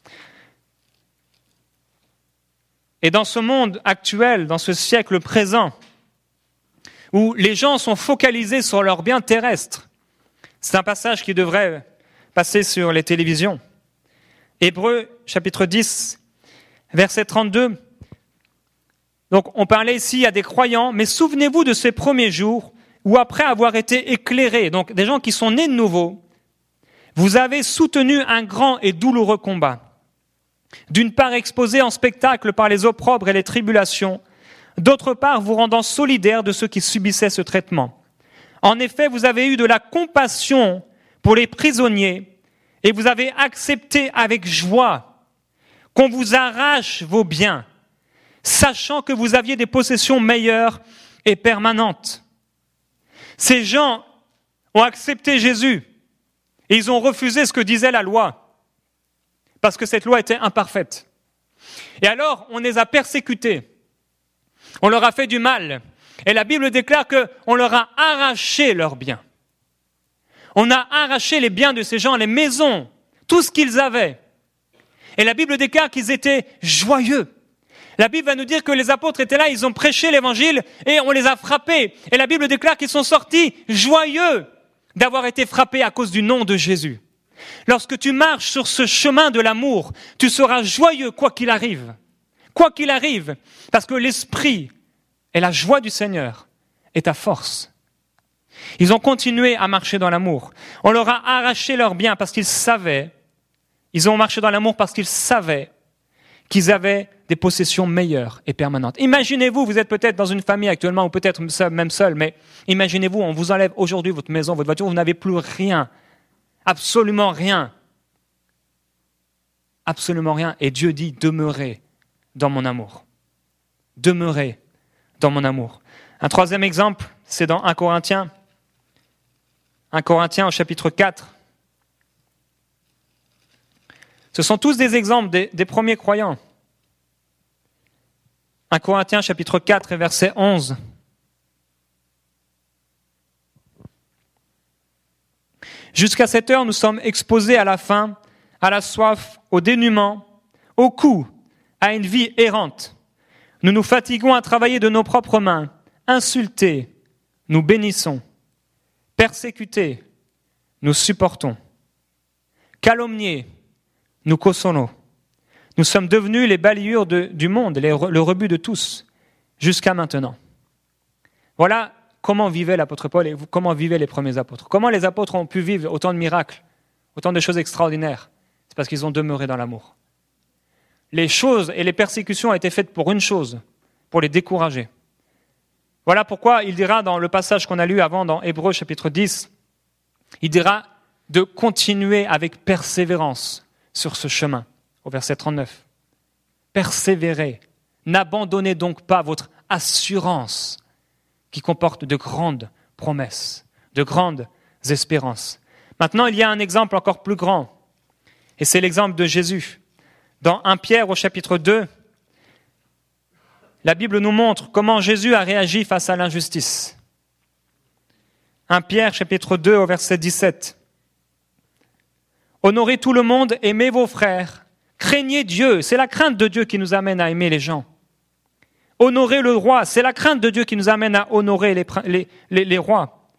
Et dans ce monde actuel, dans ce siècle présent, où les gens sont focalisés sur leurs biens terrestres, c'est un passage qui devrait passer sur les télévisions. Hébreux chapitre dix, verset trente-deux. Donc on parlait ici à des croyants, mais souvenez-vous de ces premiers jours où après avoir été éclairés, donc des gens qui sont nés de nouveau, vous avez soutenu un grand et douloureux combat. D'une part exposé en spectacle par les opprobres et les tribulations, d'autre part vous rendant solidaires de ceux qui subissaient ce traitement. En effet, vous avez eu de la compassion pour les prisonniers, et vous avez accepté avec joie qu'on vous arrache vos biens, sachant que vous aviez des possessions meilleures et permanentes. Ces gens ont accepté Jésus et ils ont refusé ce que disait la loi, parce que cette loi était imparfaite. Et alors, on les a persécutés, on leur a fait du mal, et la Bible déclare qu'on leur a arraché leurs biens. On a arraché les biens de ces gens, les maisons, tout ce qu'ils avaient. Et la Bible déclare qu'ils étaient joyeux. La Bible va nous dire que les apôtres étaient là, ils ont prêché l'évangile et on les a frappés. Et la Bible déclare qu'ils sont sortis joyeux d'avoir été frappés à cause du nom de Jésus. Lorsque tu marches sur ce chemin de l'amour, tu seras joyeux quoi qu'il arrive. Quoi qu'il arrive, parce que l'esprit et la joie du Seigneur est ta force. Ils ont continué à marcher dans l'amour. On leur a arraché leurs biens parce qu'ils savaient, ils ont marché dans l'amour parce qu'ils savaient qu'ils avaient des possessions meilleures et permanentes. Imaginez-vous, vous êtes peut-être dans une famille actuellement, ou peut-être même seul, mais imaginez-vous, on vous enlève aujourd'hui votre maison, votre voiture, vous n'avez plus rien, absolument rien. Absolument rien. Et Dieu dit, demeurez dans mon amour. Demeurez dans mon amour. Un troisième exemple, c'est dans un Corinthiens. un Corinthiens au chapitre quatre. Ce sont tous des exemples des, des premiers croyants. un Corinthiens chapitre quatre et verset onze. Jusqu'à cette heure, nous sommes exposés à la faim, à la soif, au dénuement, au coup, à une vie errante. Nous nous fatiguons à travailler de nos propres mains, insultés, nous bénissons, persécutés, nous supportons, calomniés, nous consolons. Nous sommes devenus les balayures de, du monde, les, le rebut de tous, jusqu'à maintenant. Voilà comment vivait l'apôtre Paul et comment vivaient les premiers apôtres. Comment les apôtres ont pu vivre autant de miracles, autant de choses extraordinaires. C'est parce qu'ils ont demeuré dans l'amour. Les choses et les persécutions ont été faites pour une chose, pour les décourager. Voilà pourquoi il dira dans le passage qu'on a lu avant dans Hébreux chapitre dix, il dira de continuer avec persévérance sur ce chemin, au verset trente-neuf. Persévérez, n'abandonnez donc pas votre assurance qui comporte de grandes promesses, de grandes espérances. Maintenant, il y a un exemple encore plus grand, et c'est l'exemple de Jésus. Dans un Pierre au chapitre deux, la Bible nous montre comment Jésus a réagi face à l'injustice. un Pierre chapitre deux au verset dix-sept. Honorez tout le monde, aimez vos frères, craignez Dieu, c'est la crainte de Dieu qui nous amène à aimer les gens. Honorez le roi, c'est la crainte de Dieu qui nous amène à honorer les, les, les, les rois.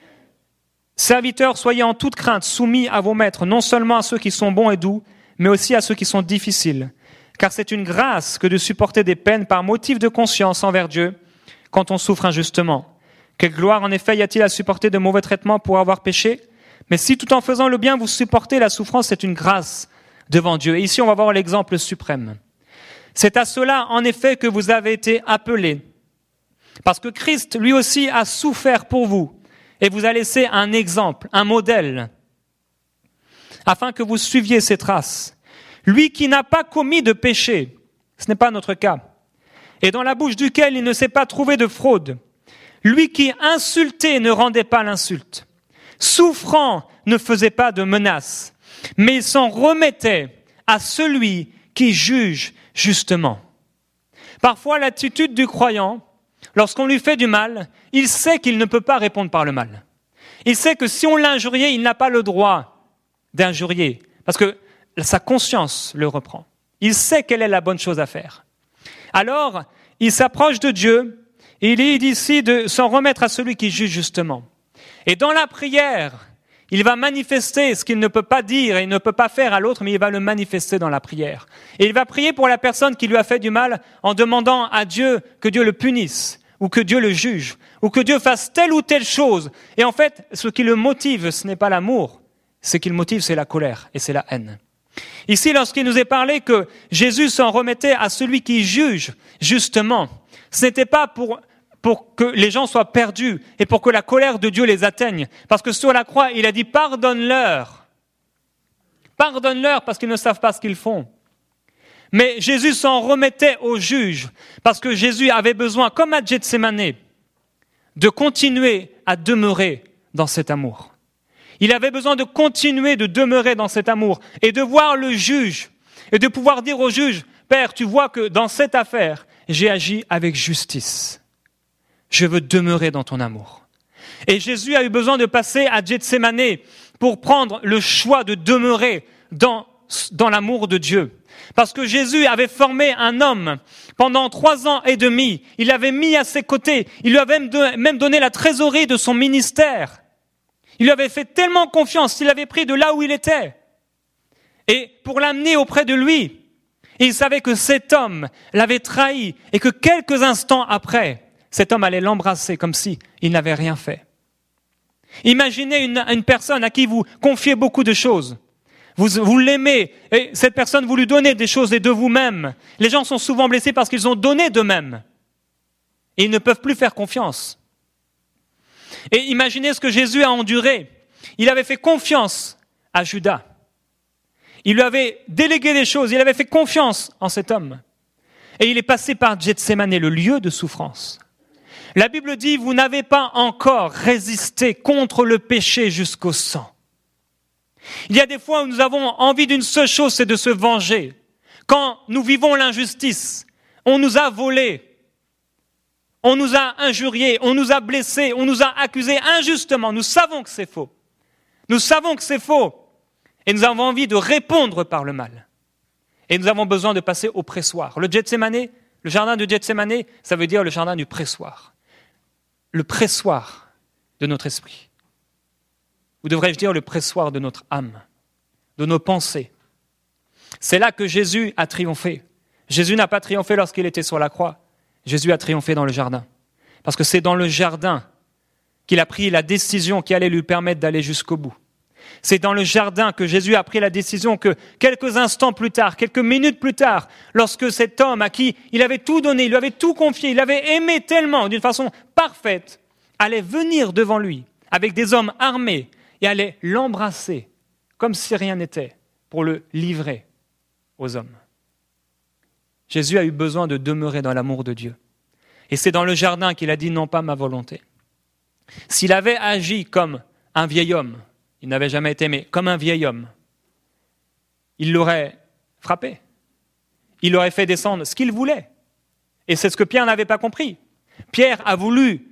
Serviteurs, soyez en toute crainte soumis à vos maîtres, non seulement à ceux qui sont bons et doux, mais aussi à ceux qui sont difficiles. Car c'est une grâce que de supporter des peines par motif de conscience envers Dieu quand on souffre injustement. Quelle gloire en effet y a-t-il à supporter de mauvais traitements pour avoir péché ? Mais si tout en faisant le bien vous supportez la souffrance, c'est une grâce devant Dieu. Et ici on va voir l'exemple suprême. C'est à cela en effet que vous avez été appelés. Parce que Christ lui aussi a souffert pour vous et vous a laissé un exemple, un modèle, afin que vous suiviez ses traces. Lui qui n'a pas commis de péché, ce n'est pas notre cas, et dans la bouche duquel il ne s'est pas trouvé de fraude. Lui qui insultait ne rendait pas l'insulte, souffrant ne faisait pas de menaces, mais il s'en remettait à celui qui juge justement. Parfois, l'attitude du croyant, lorsqu'on lui fait du mal, il sait qu'il ne peut pas répondre par le mal. Il sait que si on l'a injurié, il n'a pas le droit d'injurier, parce que sa conscience le reprend. Il sait quelle est la bonne chose à faire. Alors, il s'approche de Dieu et il dit ici de s'en remettre à celui qui juge justement. Et dans la prière, il va manifester ce qu'il ne peut pas dire et ne peut pas faire à l'autre, mais il va le manifester dans la prière. Et il va prier pour la personne qui lui a fait du mal en demandant à Dieu que Dieu le punisse, ou que Dieu le juge, ou que Dieu fasse telle ou telle chose. Et en fait, ce qui le motive, ce n'est pas l'amour. Ce qui le motive, c'est la colère et c'est la haine. Ici, lorsqu'il nous est parlé que Jésus s'en remettait à celui qui juge, justement, ce n'était pas pour, pour que les gens soient perdus et pour que la colère de Dieu les atteigne. Parce que sur la croix, il a dit « Pardonne-leur ». Pardonne-leur parce qu'ils ne savent pas ce qu'ils font. Mais Jésus s'en remettait au juge parce que Jésus avait besoin, comme à Gethsémane, de continuer à demeurer dans cet amour. Il avait besoin de continuer de demeurer dans cet amour et de voir le juge et de pouvoir dire au juge « Père, tu vois que dans cette affaire, j'ai agi avec justice. Je veux demeurer dans ton amour. » Et Jésus a eu besoin de passer à Gethsémane pour prendre le choix de demeurer dans, dans l'amour de Dieu. Parce que Jésus avait formé un homme pendant trois ans et demi. Il l'avait mis à ses côtés. Il lui avait même donné la trésorerie de son ministère. Il lui avait fait tellement confiance, il l'avait pris de là où il était. Et pour l'amener auprès de lui, il savait que cet homme l'avait trahi et que quelques instants après, cet homme allait l'embrasser comme si il n'avait rien fait. Imaginez une, une personne à qui vous confiez beaucoup de choses. Vous, vous l'aimez et cette personne, vous lui donnez des choses et de vous-même. Les gens sont souvent blessés parce qu'ils ont donné d'eux-mêmes. Et ils ne peuvent plus faire confiance. Et imaginez ce que Jésus a enduré. Il avait fait confiance à Judas. Il lui avait délégué des choses. Il avait fait confiance en cet homme. Et il est passé par Gethsémane, le lieu de souffrance. La Bible dit, vous n'avez pas encore résisté contre le péché jusqu'au sang. Il y a des fois où nous avons envie d'une seule chose, c'est de se venger. Quand nous vivons l'injustice, on nous a volé, on nous a injuriés, on nous a blessés, on nous a accusés injustement. Nous savons que c'est faux. Nous savons que c'est faux. Et nous avons envie de répondre par le mal. Et nous avons besoin de passer au pressoir. Le Gethsémane, le jardin de Gethsémane, ça veut dire le jardin du pressoir. Le pressoir de notre esprit. Ou devrais-je dire le pressoir de notre âme, de nos pensées. C'est là que Jésus a triomphé. Jésus n'a pas triomphé lorsqu'il était sur la croix. Jésus a triomphé dans le jardin. Parce que c'est dans le jardin qu'il a pris la décision qui allait lui permettre d'aller jusqu'au bout. C'est dans le jardin que Jésus a pris la décision que quelques instants plus tard, quelques minutes plus tard, lorsque cet homme à qui il avait tout donné, il lui avait tout confié, il l'avait aimé tellement, d'une façon parfaite, allait venir devant lui avec des hommes armés et allait l'embrasser comme si rien n'était pour le livrer aux hommes. Jésus a eu besoin de demeurer dans l'amour de Dieu. Et c'est dans le jardin qu'il a dit « non pas ma volonté ». S'il avait agi comme un vieil homme, il n'avait jamais été aimé, comme un vieil homme, il l'aurait frappé. Il aurait fait descendre ce qu'il voulait. Et c'est ce que Pierre n'avait pas compris. Pierre a voulu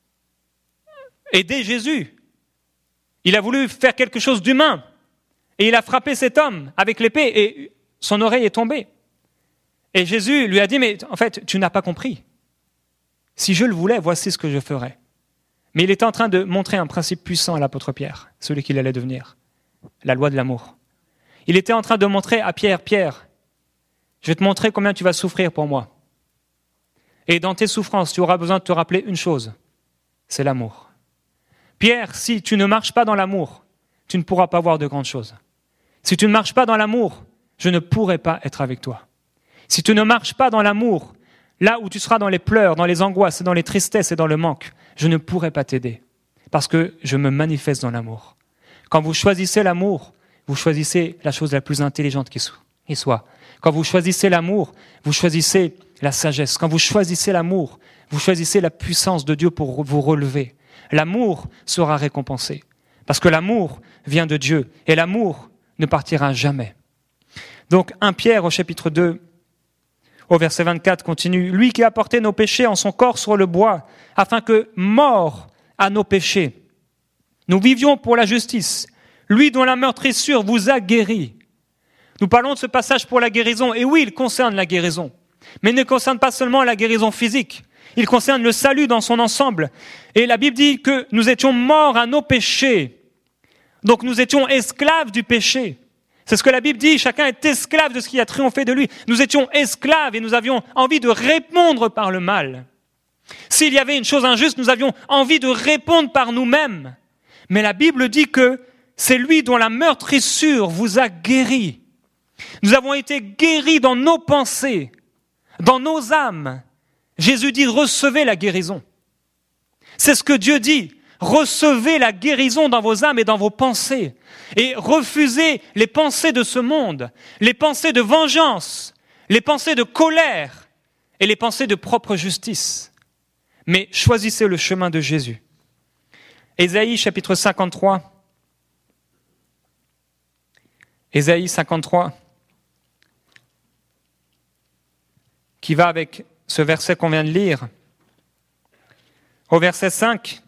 aider Jésus. Il a voulu faire quelque chose d'humain. Et il a frappé cet homme avec l'épée et son oreille est tombée. Et Jésus lui a dit, mais en fait, tu n'as pas compris. Si je le voulais, voici ce que je ferais. Mais il était en train de montrer un principe puissant à l'apôtre Pierre, celui qu'il allait devenir, la loi de l'amour. Il était en train de montrer à Pierre, Pierre, je vais te montrer combien tu vas souffrir pour moi. Et dans tes souffrances, tu auras besoin de te rappeler une chose, c'est l'amour. Pierre, si tu ne marches pas dans l'amour, tu ne pourras pas voir de grandes choses. Si tu ne marches pas dans l'amour, je ne pourrai pas être avec toi. Si tu ne marches pas dans l'amour, là où tu seras dans les pleurs, dans les angoisses, dans les tristesses et dans le manque, je ne pourrai pas t'aider parce que je me manifeste dans l'amour. Quand vous choisissez l'amour, vous choisissez la chose la plus intelligente qui soit. Quand vous choisissez l'amour, vous choisissez la sagesse. Quand vous choisissez l'amour, vous choisissez la puissance de Dieu pour vous relever. L'amour sera récompensé parce que l'amour vient de Dieu et l'amour ne partira jamais. Donc, premier Pierre au chapitre deux, au verset vingt-quatre, continue. Lui qui a porté nos péchés en son corps sur le bois, afin que, mort à nos péchés, nous vivions pour la justice. Lui dont la meurtrissure vous a guéris. Nous parlons de ce passage pour la guérison. Et oui, il concerne la guérison. Mais il ne concerne pas seulement la guérison physique. Il concerne le salut dans son ensemble. Et la Bible dit que nous étions morts à nos péchés. Donc nous étions esclaves du péché. C'est ce que la Bible dit, chacun est esclave de ce qui a triomphé de lui. Nous étions esclaves et nous avions envie de répondre par le mal. S'il y avait une chose injuste, nous avions envie de répondre par nous-mêmes. Mais la Bible dit que c'est lui dont la meurtrissure vous a guéris. Nous avons été guéris dans nos pensées, dans nos âmes. Jésus dit, recevez la guérison. C'est ce que Dieu dit. Recevez la guérison dans vos âmes et dans vos pensées. Et refusez les pensées de ce monde, les pensées de vengeance, les pensées de colère et les pensées de propre justice. Mais choisissez le chemin de Jésus. Ésaïe chapitre cinquante-trois. Ésaïe cinquante-trois, qui va avec ce verset qu'on vient de lire. Au verset cinq,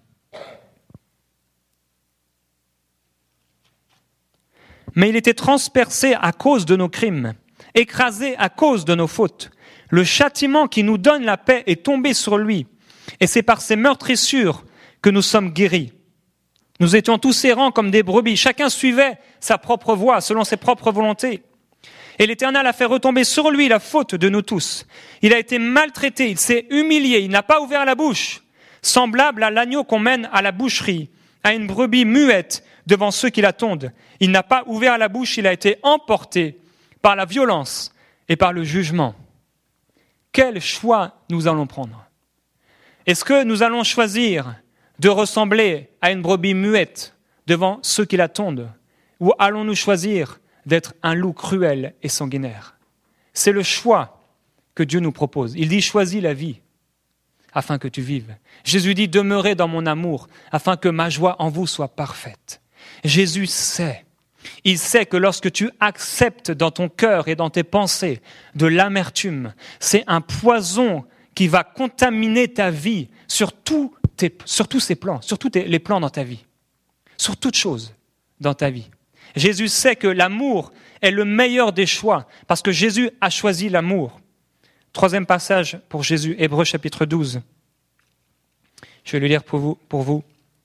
mais il était transpercé à cause de nos crimes, écrasé à cause de nos fautes. Le châtiment qui nous donne la paix est tombé sur lui, et c'est par ses meurtrissures que nous sommes guéris. Nous étions tous errants comme des brebis, chacun suivait sa propre voie, selon ses propres volontés. Et l'Éternel a fait retomber sur lui la faute de nous tous. Il a été maltraité, il s'est humilié, il n'a pas ouvert la bouche, semblable à l'agneau qu'on mène à la boucherie, à une brebis muette devant ceux qui la tondent. Il n'a pas ouvert la bouche, il a été emporté par la violence et par le jugement. Quel choix nous allons prendre? Est-ce que nous allons choisir de ressembler à une brebis muette devant ceux qui la tondent, ou allons-nous choisir d'être un loup cruel et sanguinaire? C'est le choix que Dieu nous propose. Il dit « choisis la vie afin que tu vives ». Jésus dit « demeurez dans mon amour afin que ma joie en vous soit parfaite ». Jésus sait, il sait que lorsque tu acceptes dans ton cœur et dans tes pensées de l'amertume, c'est un poison qui va contaminer ta vie sur tout Tes, sur tous ces plans, sur tous tes, les plans dans ta vie, sur toutes choses dans ta vie. Jésus sait que l'amour est le meilleur des choix, parce que Jésus a choisi l'amour. Troisième passage pour Jésus, Hébreux chapitre douze. Je vais le lire pour vous. Pour vous.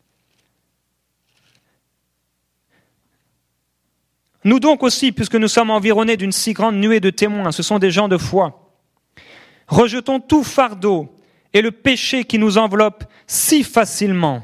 Nous donc aussi, puisque nous sommes environnés d'une si grande nuée de témoins, ce sont des gens de foi, rejetons tout fardeau et le péché qui nous enveloppe si facilement.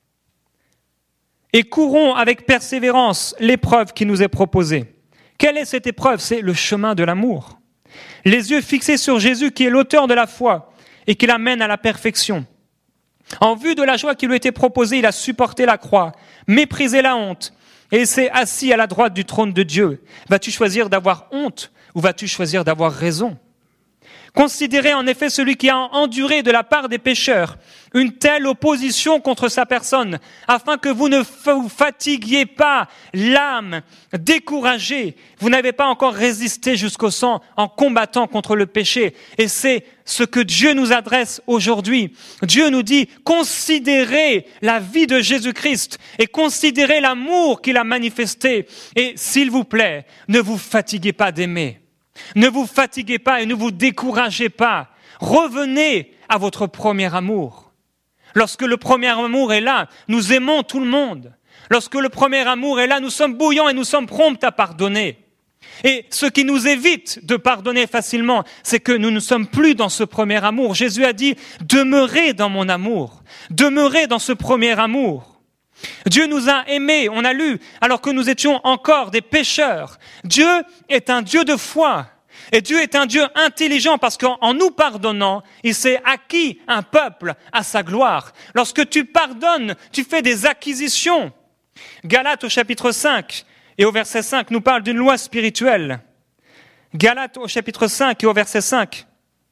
Et courons avec persévérance l'épreuve qui nous est proposée. Quelle est cette épreuve? C'est le chemin de l'amour. Les yeux fixés sur Jésus qui est l'auteur de la foi et qui l'amène à la perfection. En vue de la joie qui lui était proposée, il a supporté la croix, méprisé la honte et s'est assis à la droite du trône de Dieu. Vas-tu choisir d'avoir honte ou vas-tu choisir d'avoir raison? Considérez en effet celui qui a enduré de la part des pécheurs une telle opposition contre sa personne, afin que vous ne vous fatiguiez pas l'âme découragée. Vous n'avez pas encore résisté jusqu'au sang en combattant contre le péché. Et c'est ce que Dieu nous adresse aujourd'hui. Dieu nous dit, considérez la vie de Jésus-Christ et considérez l'amour qu'il a manifesté. Et s'il vous plaît, ne vous fatiguez pas d'aimer. Ne vous fatiguez pas et ne vous découragez pas. Revenez à votre premier amour. Lorsque le premier amour est là, nous aimons tout le monde. Lorsque le premier amour est là, nous sommes bouillants et nous sommes prompts à pardonner. Et ce qui nous évite de pardonner facilement, c'est que nous ne sommes plus dans ce premier amour. Jésus a dit, demeurez dans mon amour. Demeurez dans ce premier amour. Dieu nous a aimés, on a lu, alors que nous étions encore des pécheurs. Dieu est un Dieu de foi. Et Dieu est un Dieu intelligent parce qu'en nous pardonnant, il s'est acquis un peuple à sa gloire. Lorsque tu pardonnes, tu fais des acquisitions. Galates au chapitre cinq et au verset cinq nous parle d'une loi spirituelle. Galates au chapitre cinq et au verset cinq.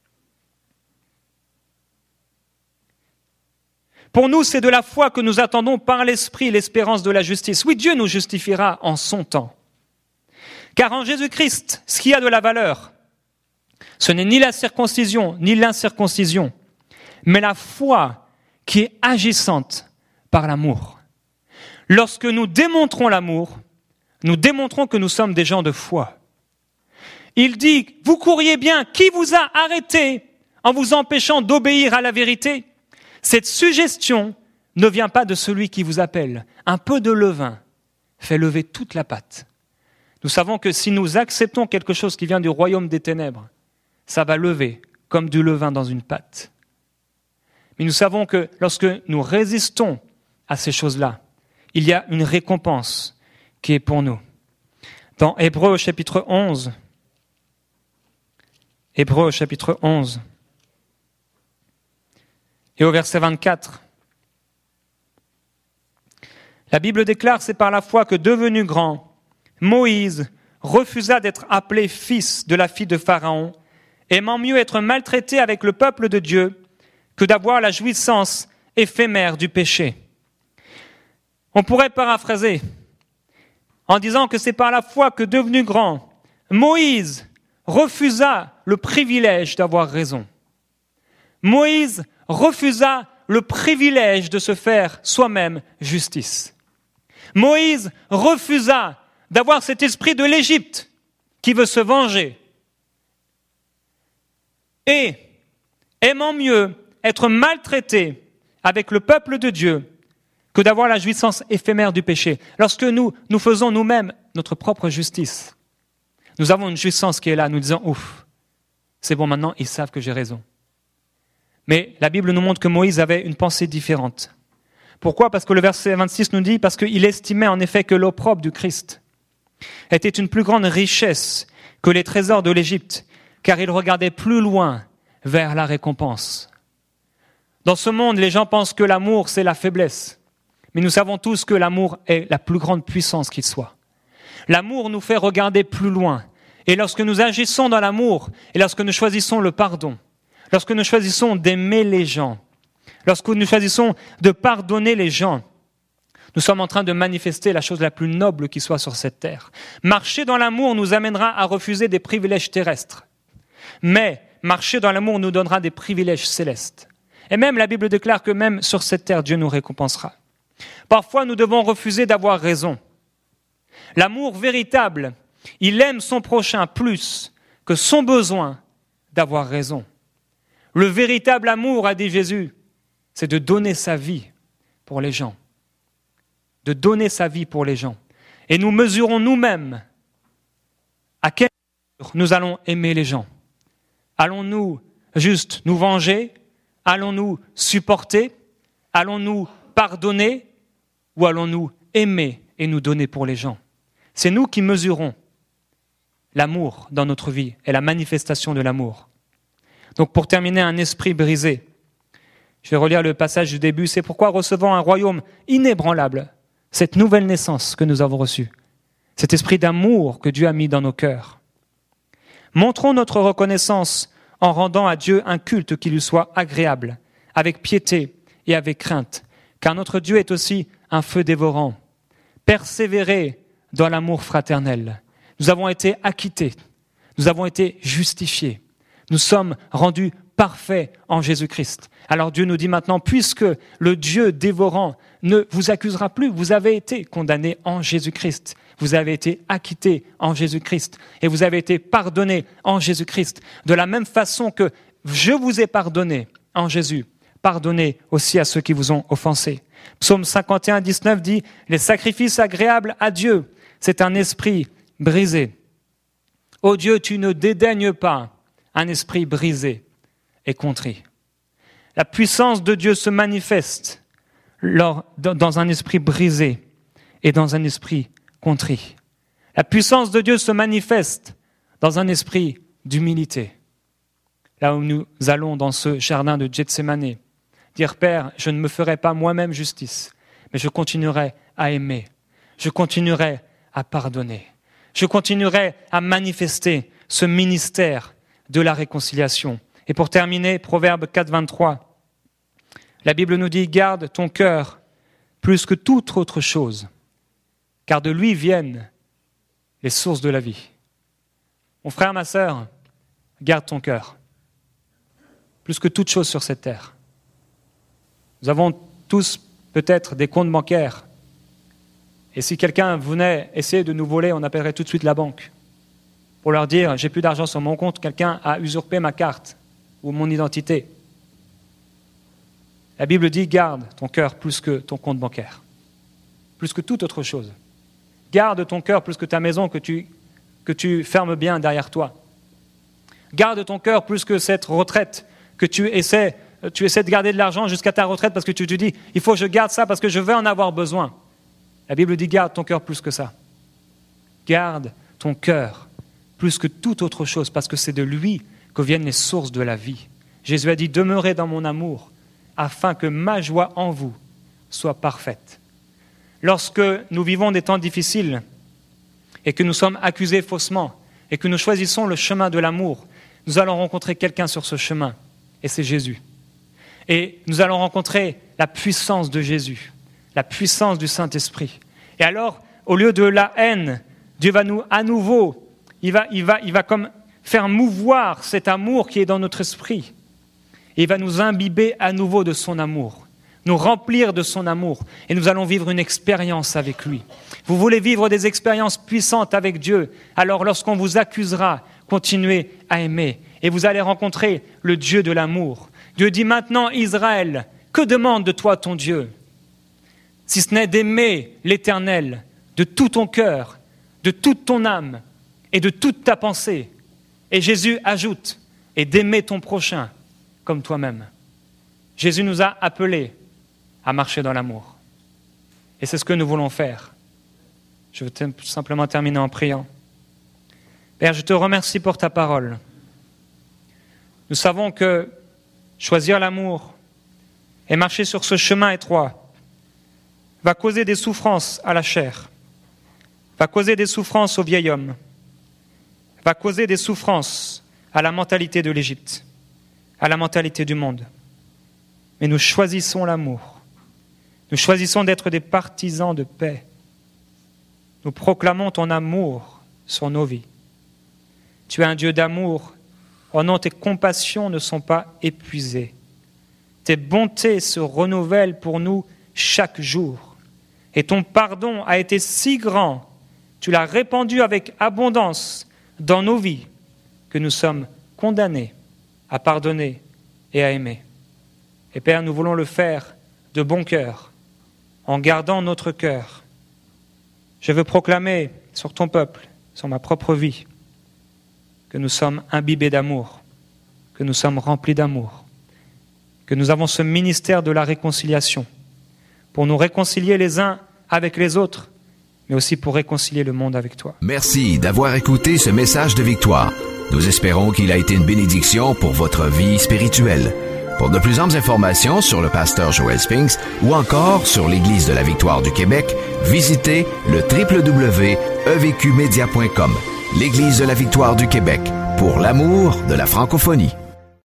Pour nous, c'est de la foi que nous attendons par l'Esprit l'espérance de la justice. Oui, Dieu nous justifiera en son temps. Car en Jésus-Christ, ce qui a de la valeur, ce n'est ni la circoncision, ni l'incirconcision, mais la foi qui est agissante par l'amour. Lorsque nous démontrons l'amour, nous démontrons que nous sommes des gens de foi. Il dit, vous courriez bien, qui vous a arrêté en vous empêchant d'obéir à la vérité? Cette suggestion ne vient pas de celui qui vous appelle. Un peu de levain fait lever toute la pâte. Nous savons que si nous acceptons quelque chose qui vient du royaume des ténèbres, ça va lever comme du levain dans une pâte. Mais nous savons que lorsque nous résistons à ces choses-là, il y a une récompense qui est pour nous. Dans Hébreux chapitre onze, Hébreux chapitre onze, et au verset vingt-quatre, La Bible déclare que c'est par la foi que, devenu grand, Moïse refusa d'être appelé fils de la fille de Pharaon, aimant mieux être maltraité avec le peuple de Dieu que d'avoir la jouissance éphémère du péché. On pourrait paraphraser en disant que c'est par la foi que, devenu grand, Moïse refusa le privilège d'avoir raison. Moïse refusa le privilège de se faire soi-même justice. Moïse refusa d'avoir cet esprit de l'Égypte qui veut se venger. Et, aimant mieux être maltraité avec le peuple de Dieu que d'avoir la jouissance éphémère du péché. Lorsque nous, nous faisons nous-mêmes notre propre justice, nous avons une jouissance qui est là, nous disons « Ouf, c'est bon, maintenant ils savent que j'ai raison ». Mais la Bible nous montre que Moïse avait une pensée différente. Pourquoi ? Parce que le verset vingt-six nous dit « Parce qu'il estimait en effet que l'opprobre du Christ était une plus grande richesse que les trésors de l'Égypte, car il regardait plus loin vers la récompense. » Dans ce monde, les gens pensent que l'amour, c'est la faiblesse. Mais nous savons tous que l'amour est la plus grande puissance qu'il soit. L'amour nous fait regarder plus loin. Et lorsque nous agissons dans l'amour, et lorsque nous choisissons le pardon, lorsque nous choisissons d'aimer les gens, lorsque nous choisissons de pardonner les gens, nous sommes en train de manifester la chose la plus noble qui soit sur cette terre. Marcher dans l'amour nous amènera à refuser des privilèges terrestres. Mais marcher dans l'amour nous donnera des privilèges célestes. Et même la Bible déclare que même sur cette terre, Dieu nous récompensera. Parfois, nous devons refuser d'avoir raison. L'amour véritable, il aime son prochain plus que son besoin d'avoir raison. Le véritable amour, a dit Jésus, c'est de donner sa vie pour les gens. De donner sa vie pour les gens. Et nous mesurons nous-mêmes à quelle mesure nous allons aimer les gens. Allons-nous juste nous venger ? Allons-nous supporter ? Allons-nous pardonner ? Ou allons-nous aimer et nous donner pour les gens ? C'est nous qui mesurons l'amour dans notre vie et la manifestation de l'amour. Donc pour terminer, un esprit brisé. Je vais relire le passage du début. C'est pourquoi, recevant un royaume inébranlable, cette nouvelle naissance que nous avons reçue, cet esprit d'amour que Dieu a mis dans nos cœurs, montrons notre reconnaissance en rendant à Dieu un culte qui lui soit agréable, avec piété et avec crainte, car notre Dieu est aussi un feu dévorant. Persévérez dans l'amour fraternel. Nous avons été acquittés, nous avons été justifiés, nous sommes rendus parfaits en Jésus-Christ. Alors Dieu nous dit maintenant, puisque le Dieu dévorant ne vous accusera plus, vous avez été condamnés en Jésus-Christ, vous avez été acquittés en Jésus-Christ et vous avez été pardonnés en Jésus-Christ. De la même façon que je vous ai pardonné en Jésus, pardonnez aussi à ceux qui vous ont offensés. Psaume cinquante et un, dix-neuf dit « Les sacrifices agréables à Dieu, c'est un esprit brisé. Ô Dieu, tu ne dédaignes pas un esprit brisé et contrit. » La puissance de Dieu se manifeste lors, dans un esprit brisé et dans un esprit contrit. La puissance de Dieu se manifeste dans un esprit d'humilité. Là où nous allons dans ce jardin de Gethsémane, dire « Père, je ne me ferai pas moi-même justice, mais je continuerai à aimer, je continuerai à pardonner, je continuerai à manifester ce ministère de la réconciliation. » Et pour terminer, Proverbe quatre, vingt-trois, la Bible nous dit « Garde ton cœur plus que toute autre chose, car de lui viennent les sources de la vie. » Mon frère, ma sœur, garde ton cœur plus que toute chose sur cette terre. Nous avons tous peut-être des comptes bancaires. Et si quelqu'un venait essayer de nous voler, on appellerait tout de suite la banque pour leur dire « J'ai plus d'argent sur mon compte, quelqu'un a usurpé ma carte ou mon identité. » La Bible dit « Garde ton cœur plus que ton compte bancaire, plus que toute autre chose. Garde ton cœur plus que ta maison que tu, que tu fermes bien derrière toi. Garde ton cœur plus que cette retraite que tu essaies, tu essaies de garder de l'argent jusqu'à ta retraite parce que tu te dis « Il faut que je garde ça parce que je vais en avoir besoin. » La Bible dit « Garde ton cœur plus que ça. Garde ton cœur plus que toute autre chose parce que c'est de lui que viennent les sources de la vie. » Jésus a dit « Demeurez dans mon amour afin que ma joie en vous soit parfaite. » lorsque nous vivons des temps difficiles et que nous sommes accusés faussement et que nous choisissons le chemin de l'amour, nous allons rencontrer quelqu'un sur ce chemin, et c'est Jésus. Et nous allons rencontrer la puissance de Jésus, la puissance du Saint-Esprit. Et alors, au lieu de la haine, Dieu va nous, à nouveau, il va, il va, il va comme faire mouvoir cet amour qui est dans notre esprit. Et il va nous imbiber à nouveau de son amour, nous remplir de son amour, et nous allons vivre une expérience avec lui. Vous voulez vivre des expériences puissantes avec Dieu, alors lorsqu'on vous accusera, continuez à aimer, et vous allez rencontrer le Dieu de l'amour. Dieu dit maintenant, Israël, que demande de toi ton Dieu? Si ce n'est d'aimer l'Éternel de tout ton cœur, de toute ton âme et de toute ta pensée. Et Jésus ajoute, et d'aimer ton prochain comme toi-même. Jésus nous a appelés à marcher dans l'amour. Et c'est ce que nous voulons faire. Je veux simplement terminer en priant. Père, je te remercie pour ta parole. Nous savons que choisir l'amour et marcher sur ce chemin étroit va causer des souffrances à la chair, va causer des souffrances au vieil homme, va causer des souffrances à la mentalité de l'Égypte, à la mentalité du monde. Mais nous choisissons l'amour. Nous choisissons d'être des partisans de paix. Nous proclamons ton amour sur nos vies. Tu es un Dieu d'amour. Oh non, tes compassions ne sont pas épuisées. Tes bontés se renouvellent pour nous chaque jour. Et ton pardon a été si grand, tu l'as répandu avec abondance dans nos vies, que nous sommes condamnés à pardonner et à aimer. Et Père, nous voulons le faire de bon cœur, en gardant notre cœur. Je veux proclamer sur ton peuple, sur ma propre vie, que nous sommes imbibés d'amour, que nous sommes remplis d'amour, que nous avons ce ministère de la réconciliation pour nous réconcilier les uns avec les autres, mais aussi pour réconcilier le monde avec toi. Merci d'avoir écouté ce message de victoire. Nous espérons qu'il a été une bénédiction pour votre vie spirituelle. Pour de plus amples informations sur le pasteur Joel Spinks ou encore sur l'Église de la Victoire du Québec, visitez le w w w point e v q media point com. L'Église de la Victoire du Québec, pour l'amour de la francophonie.